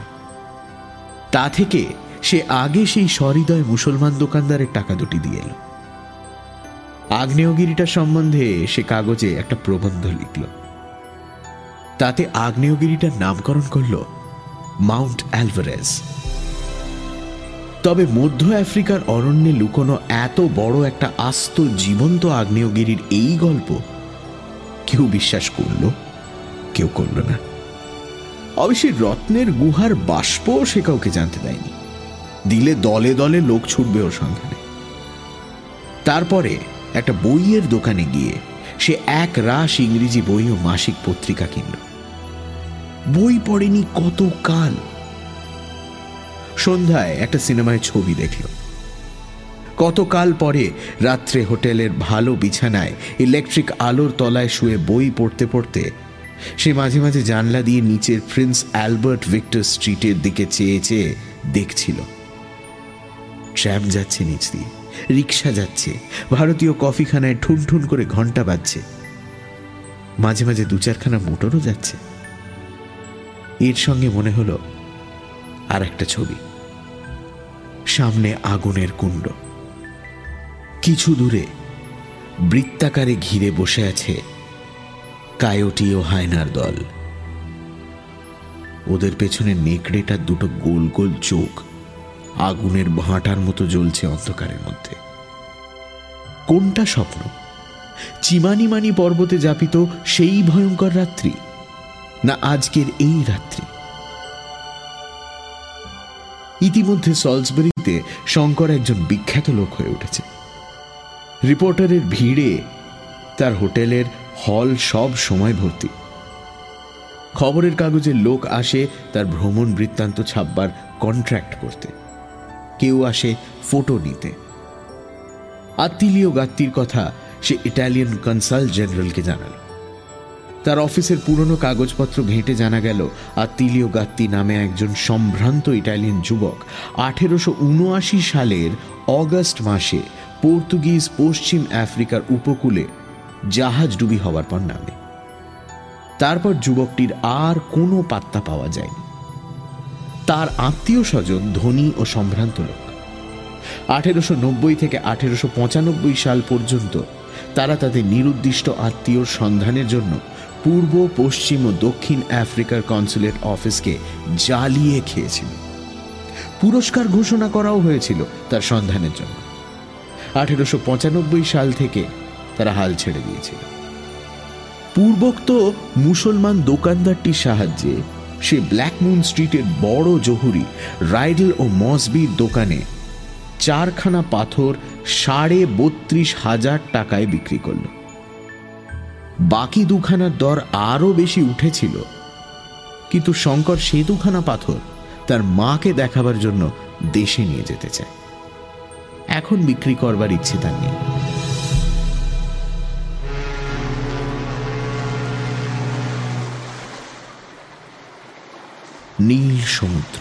তা থেকে সে আগে সেই সহৃদয় মুসলমান দোকানদারের টাকা দুটি দিয়ে এলো। আগ্নেয়গিরিটা সম্বন্ধে সে কাগজে একটা প্রবন্ধ লিখল। তাতে আগ্নেয়গিরিটার নামকরণ করল মাউন্ট অ্যালভারেজ। তবে মধ্য আফ্রিকার অরণ্যে লুকোনো এত বড় একটা আস্ত জীবন্ত আগ্নেয়গিরির এই গল্প কেউ বিশ্বাস করল, কেউ করল না। অবশ্যই রত্নের গুহার বাষ্প সে কাউকে জানতে দেয়নি। দিলে দলে দলে লোক ছুটবে ওর সন্ধানে। তারপরে একটা বইয়ের দোকানে গিয়ে সে 1 রাশ ইংরেজি বই ও মাসিক পত্রিকা কিনল। বই পড়েনি কত কাল। সন্ধ্যায় একটা সিনেমায় ছবি দেখল। কতকাল পরে রাত্রে হোটেলের ভালো বিছানায় ইলেকট্রিক আলোর তলায় শুয়ে বই পড়তে পড়তে সে মাঝে মাঝে জানলা দিয়ে নিচের প্রিন্স অ্যালবার্ট ভিক্টর স্ট্রিটের দিকে চেয়ে চেয়ে দেখছিল। ট্রাম যাচ্ছে নিচ দিয়ে, রিক্সা যাচ্ছে, ভারতীয় কফিখানায় ঠুন ঠুন করে ঘন্টা বাজছে, মাঝে মাঝে 2-4খানা মোটরও যাচ্ছে। এর সঙ্গে মনে হলো আর একটা ছবি। সামনে আগুনের কুণ্ড, কিছু দূরে বৃত্তাকারে ঘিরে বসে আছে কায়োটি ও হায়নার দল। ওদের পেছনে নেকড়েটার 2 গোল গোল চোখ আগুনের ভাঁটার মতো জ্বলছে অন্ধকারের মধ্যে। কোনটা স্বপ্ন? চিমানিমানি পর্বতে যাপিত সেই ভয়ঙ্কর রাত্রি, না আজকের এই রাত্রি? ইতিমধ্যে সলসবেরিতে শঙ্কর একজন বিখ্যাত লোক হয়ে উঠেছে। রিপোর্টারের ভিড়ে তার হোটেলের হল সব সময় ভর্তি। খবরের কাগজের লোক আসে তার ভ্রমণ বৃত্তান্ত ছাপবার কন্ট্রাক্ট করতে, কেউ আসে ফটো নিতে। আত্তিলিও গাত্তির কথা সে ইটালিয়ান কনসাল জেনারেলকে জানাল। তার অফিসের পুরনো কাগজপত্র ঘেঁটে জানা গেল আত্তিলিও গাত্তি নামে একজন সম্ভ্রান্ত ইটালিয়ান যুবক 1879 সালের অগস্ট মাসে পর্তুগিজ পশ্চিম আফ্রিকার উপকূলে জাহাজডুবি হওয়ার পর নামে। তারপর যুবকটির আর কোনো পাত্তা পাওয়া যায়নি। তার আত্মীয় স্বজন ধনী ও সম্ভ্রান্ত লোক। 1890 থেকে 1895 সাল পর্যন্ত তারা তাদের নিরুদ্দিষ্ট আত্মীয়র সন্ধানের জন্য পূর্ব, পশ্চিম ও দক্ষিণ আফ্রিকার কনসুলেট অফিসকে জ্বালিয়ে খেয়েছিল। পুরস্কার ঘোষণা করাও হয়েছিল তার সন্ধানের জন্য। 1895 সাল থেকে তারা হাল ছেড়ে দিয়েছিল। পূর্বোক্ত মুসলমান দোকানদারটির সাহায্যে সে ব্ল্যাকমুন স্ট্রিটের বড় জহুরি রাইডেল ও মসবির দোকানে 4খানা পাথর 32,500 টাকায় বিক্রি করল। বাকি 2খানার দর আরো বেশি উঠেছিল, কিন্তু শঙ্কর সে 2খানা পাথর তার মাকে দেখাবার জন্য দেশে নিয়ে যেতে চায়। এখন বিক্রি করবার ইচ্ছে তার নেই। নীল সমুদ্র।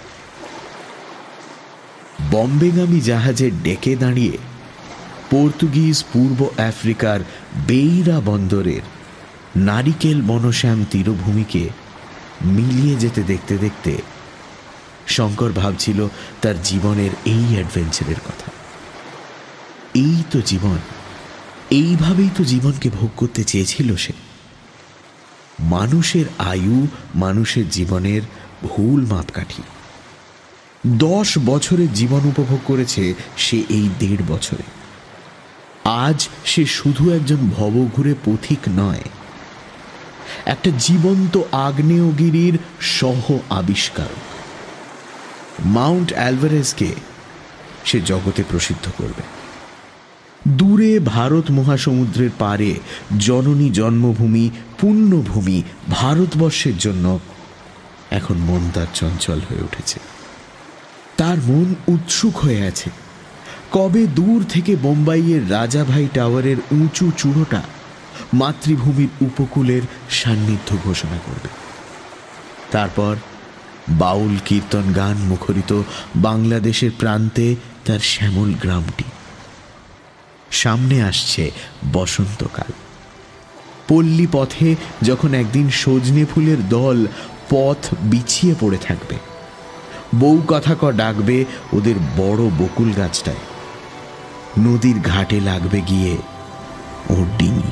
বম্বেগামী জাহাজের ডেকে দাঁড়িয়ে পর্তুগিজ পূর্ব আফ্রিকার বেইরা বন্দরের নারিকেল বনশ্যাম তীরভূমিকে মিলিয়ে যেতে দেখতে দেখতে শঙ্কর ভাবছিল তার জীবনের এই অ্যাডভেঞ্চারের কথা। এই তো জীবন, এইভাবেই তো জীবনকে ভোগ করতে চেয়েছিল সে। মানুষের আয়ু মানুষের জীবনের ভুল মাপকাঠি। 10 বছরের জীবন উপভোগ করেছে সে এই 1.5 বছরে। আজ সে শুধু একজন ভবঘুরে পথিক নয়, একটা জীবন্ত আগ্নেয়গিরির সহ আবিষ্কারক। মাউন্ট অ্যালভারেজকে সে জগতে প্রসিদ্ধ করবে। দূরে ভারত মহাসমুদ্রের পারে জননী জন্মভূমি পুণ্যভূমি ভারতবর্ষের জন্য এখন মন তার চঞ্চল হয়ে উঠেছে। তার মন উৎসুক হয়ে আছে কবে দূর থেকে বোম্বাইয়ের রাজাভাই টাওয়ারের উঁচু চূড়োটা মাতৃভূমির উপকূলের সান্নিধ্য ঘোষণা করবে। তারপর বাউল কীর্তন গান মুখরিত বাংলাদেশের প্রান্তে তার শ্যামল গ্রামটি। সামনে আসছে বসন্তকাল। পল্লী পথে যখন একদিন সজনে ফুলের দল পথ বিছিয়ে পড়ে থাকবে, বউ কথাকর ডাকবে ওদের বড় বকুল গাছটায়, নদীর ঘাটে লাগবে গিয়ে ওর ডিঙি।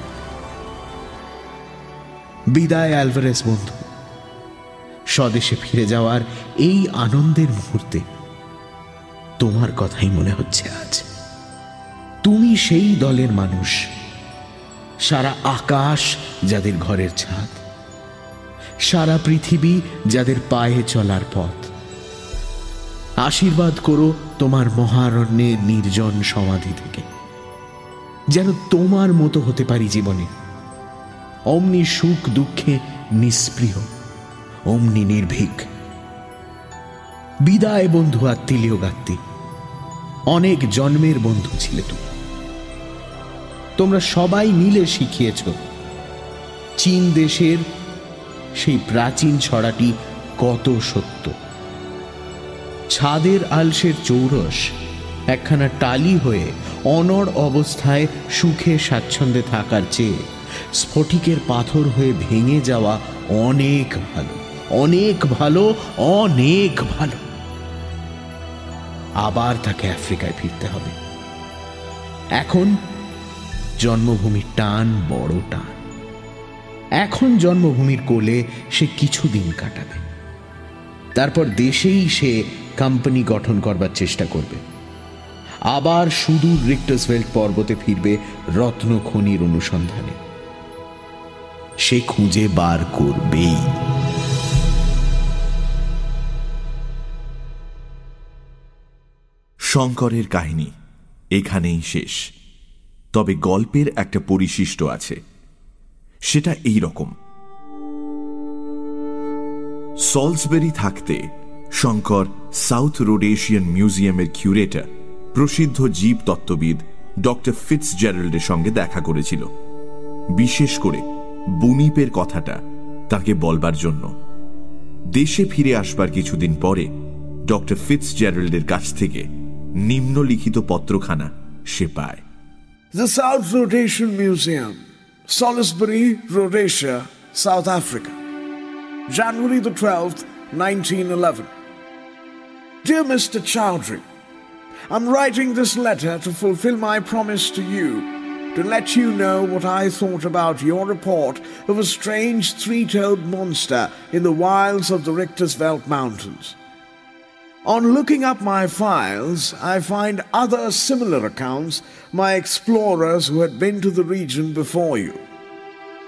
বিদায় অ্যালভারেজ বন্ধু। স্বদেশে ফিরে যাওয়ার এই আনন্দের মুহূর্তে তোমার কথাই মনে হচ্ছে আজ। তুমি সেই দলের মানুষ, সারা আকাশ যাদের ঘরের ছাদ, সারা পৃথিবী যাদের পায়ে চলার পথ। আশীর্বাদ করো তোমার মহারণ্যের নির্জন সমাধি থেকে, যেন তোমার মতো হতে পারি জীবনে, অমনি সুখ দুঃখে নিষ্প্রিয়, অমনি নির্ভীক। বিদায় বন্ধু আত্মীয় গাত্তি। অনেক জন্মের বন্ধু ছিলে তুমি। তোমরা সবাই মিলে শিখিয়েছ চীন দেশের সেই প্রাচীন ছড়াটি কত সত্য। ছাদের আলসের চৌরস একখানা টালি হয়ে অনড় অবস্থায় সুখে স্বাচ্ছন্দ্যে থাকার চেয়ে স্ফটিকের পাথর হয়ে ভেঙে যাওয়া অনেক ভালো, অনেক ভালো, অনেক ভালো। আবার তাকে আফ্রিকায় ফিরতে হবে। এখন জন্মভূমির টান বড় টান। এখন জন্মভূমির কোলে সে কিছুদিন কাটাবে, তারপর দেশেই সে কোম্পানি গঠন করবার চেষ্টা করবে। আবার সুদূর রিক্টাসভেল্ড পর্বতে ফিরবে রত্ন খনির অনুসন্ধানে। সে খুঁজে বার করবেই। শঙ্করের কাহিনী এখানেই শেষ। তবে গল্পের একটা পরিশিষ্ট আছে, সেটা এই রকম। সলসবেরি থাকতে শঙ্কর সাউথ রোডেশিয়ান মিউজিয়ামের কিউরেটর প্রসিদ্ধ জীবতত্ত্ববিদ ডক্টর ফিটজেরাল্ডের সঙ্গে দেখা করেছিল, বিশেষ করে বুনিপের কথাটা তাকে বলবার জন্য। দেশে ফিরে আসবার কিছুদিন পরে ডক্টর ফিটজেরাল্ডের কাছ থেকে নিম্নলিখিত পত্রখানা সে পায়। The South Rhodesian Museum, Salisbury, Rhodesia, South Africa, January the 12th, 1911. Dear Mr. Chowdhury, I'm writing this letter to fulfill my promise to you, to let you know what I thought about your report of a strange three-toed monster in the wilds of the Richtersveld Mountains. On looking up my files, I find other similar accounts by explorers who had been to the region before you.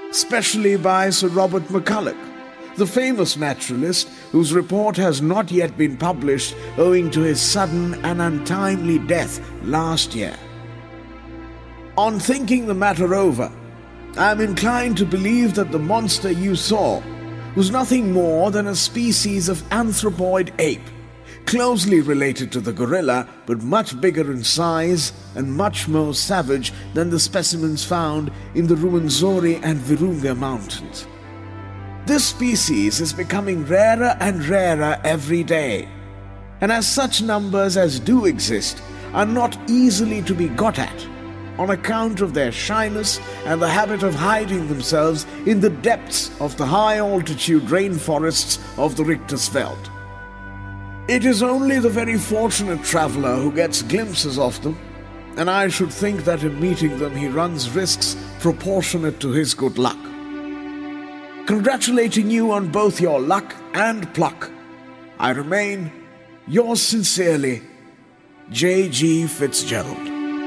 especially by Sir Robert McCulloch, the famous naturalist whose report has not yet been published owing to his sudden and untimely death last year. On thinking the matter over, I am inclined to believe that the monster you saw was nothing more than a species of anthropoid ape, closely related to the gorilla, but much bigger in size and much more savage than the specimens found in the Ruwenzori and Virunga mountains. This species is becoming rarer and rarer every day, and as such numbers as do exist are not easily to be got at, on account of their shyness and the habit of hiding themselves in the depths of the high-altitude rainforests of the Richtersveld. It is only the very fortunate traveler who gets glimpses of them, and I should think that in meeting them he runs risks proportionate to his good luck. Congratulating you on both your luck and pluck, I remain, yours sincerely, J.G. Fitzgerald.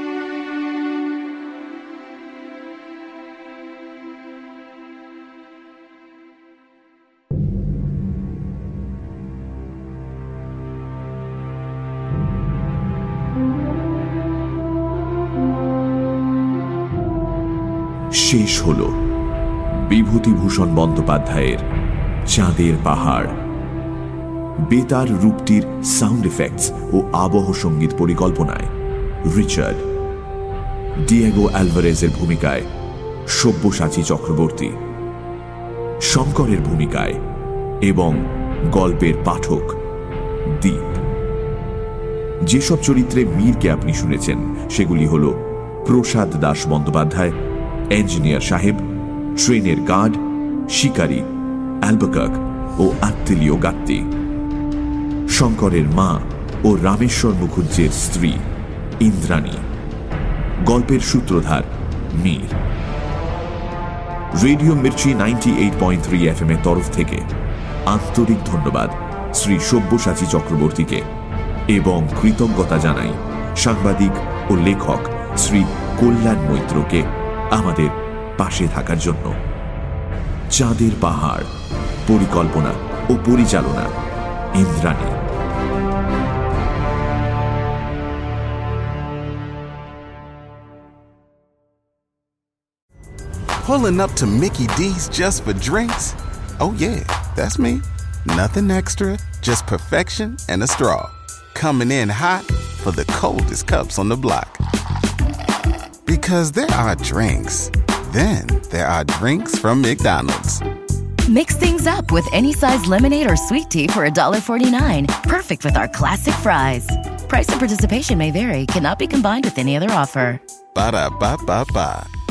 শেষ হল বিভূতিভূষণ বন্দ্যোপাধ্যায়ের চাঁদের পাহাড়। বেতার রূপটির sound effects ও আবহ সঙ্গীত পরিকল্পনায় Richard, Diego অ্যালভারেজের ভূমিকায় সব্যসাচী চক্রবর্তী, শঙ্করের ভূমিকায় এবং গল্পের পাঠক দীপ। যেসব চরিত্রে মীরকে আপনি শুনেছেন সেগুলি হল প্রসাদ দাস বন্দ্যোপাধ্যায়, ইঞ্জিনিয়ার সাহেব, ট্রেনের গার্ড, শিকারী, অ্যালবাকার্ক ও আত্তেলিও গাত্তি, শঙ্করের মা ও রামেশ্বর মুখুজ্জের স্ত্রী ইন্দ্রাণী, গল্পের সূত্রধার মীর। রেডিও মির্চি 98.3 FM এর তরফ থেকে আন্তরিক ধন্যবাদ শ্রী সব্যসাচী চক্রবর্তীকে এবং কৃতজ্ঞতা জানাই সাংবাদিক ও লেখক শ্রী কল্যাণ মৈত্রকে আমাদের পাশে থাকার জন্য। চাঁদের পাহাড় পরিকল্পনা ও পরিচালনা Indrani. Pulling up to Mickey D's just for drinks? Oh yeah, that's me. Nothing extra, just perfection and a straw. Coming in hot for the coldest cups on the block. Because there are drinks. Then there are drinks from McDonald's. Mix things up with any size lemonade or sweet tea for $1.49. Perfect with our classic fries. Price and participation may vary. Cannot be combined with any other offer. Ba-da-ba-ba-ba.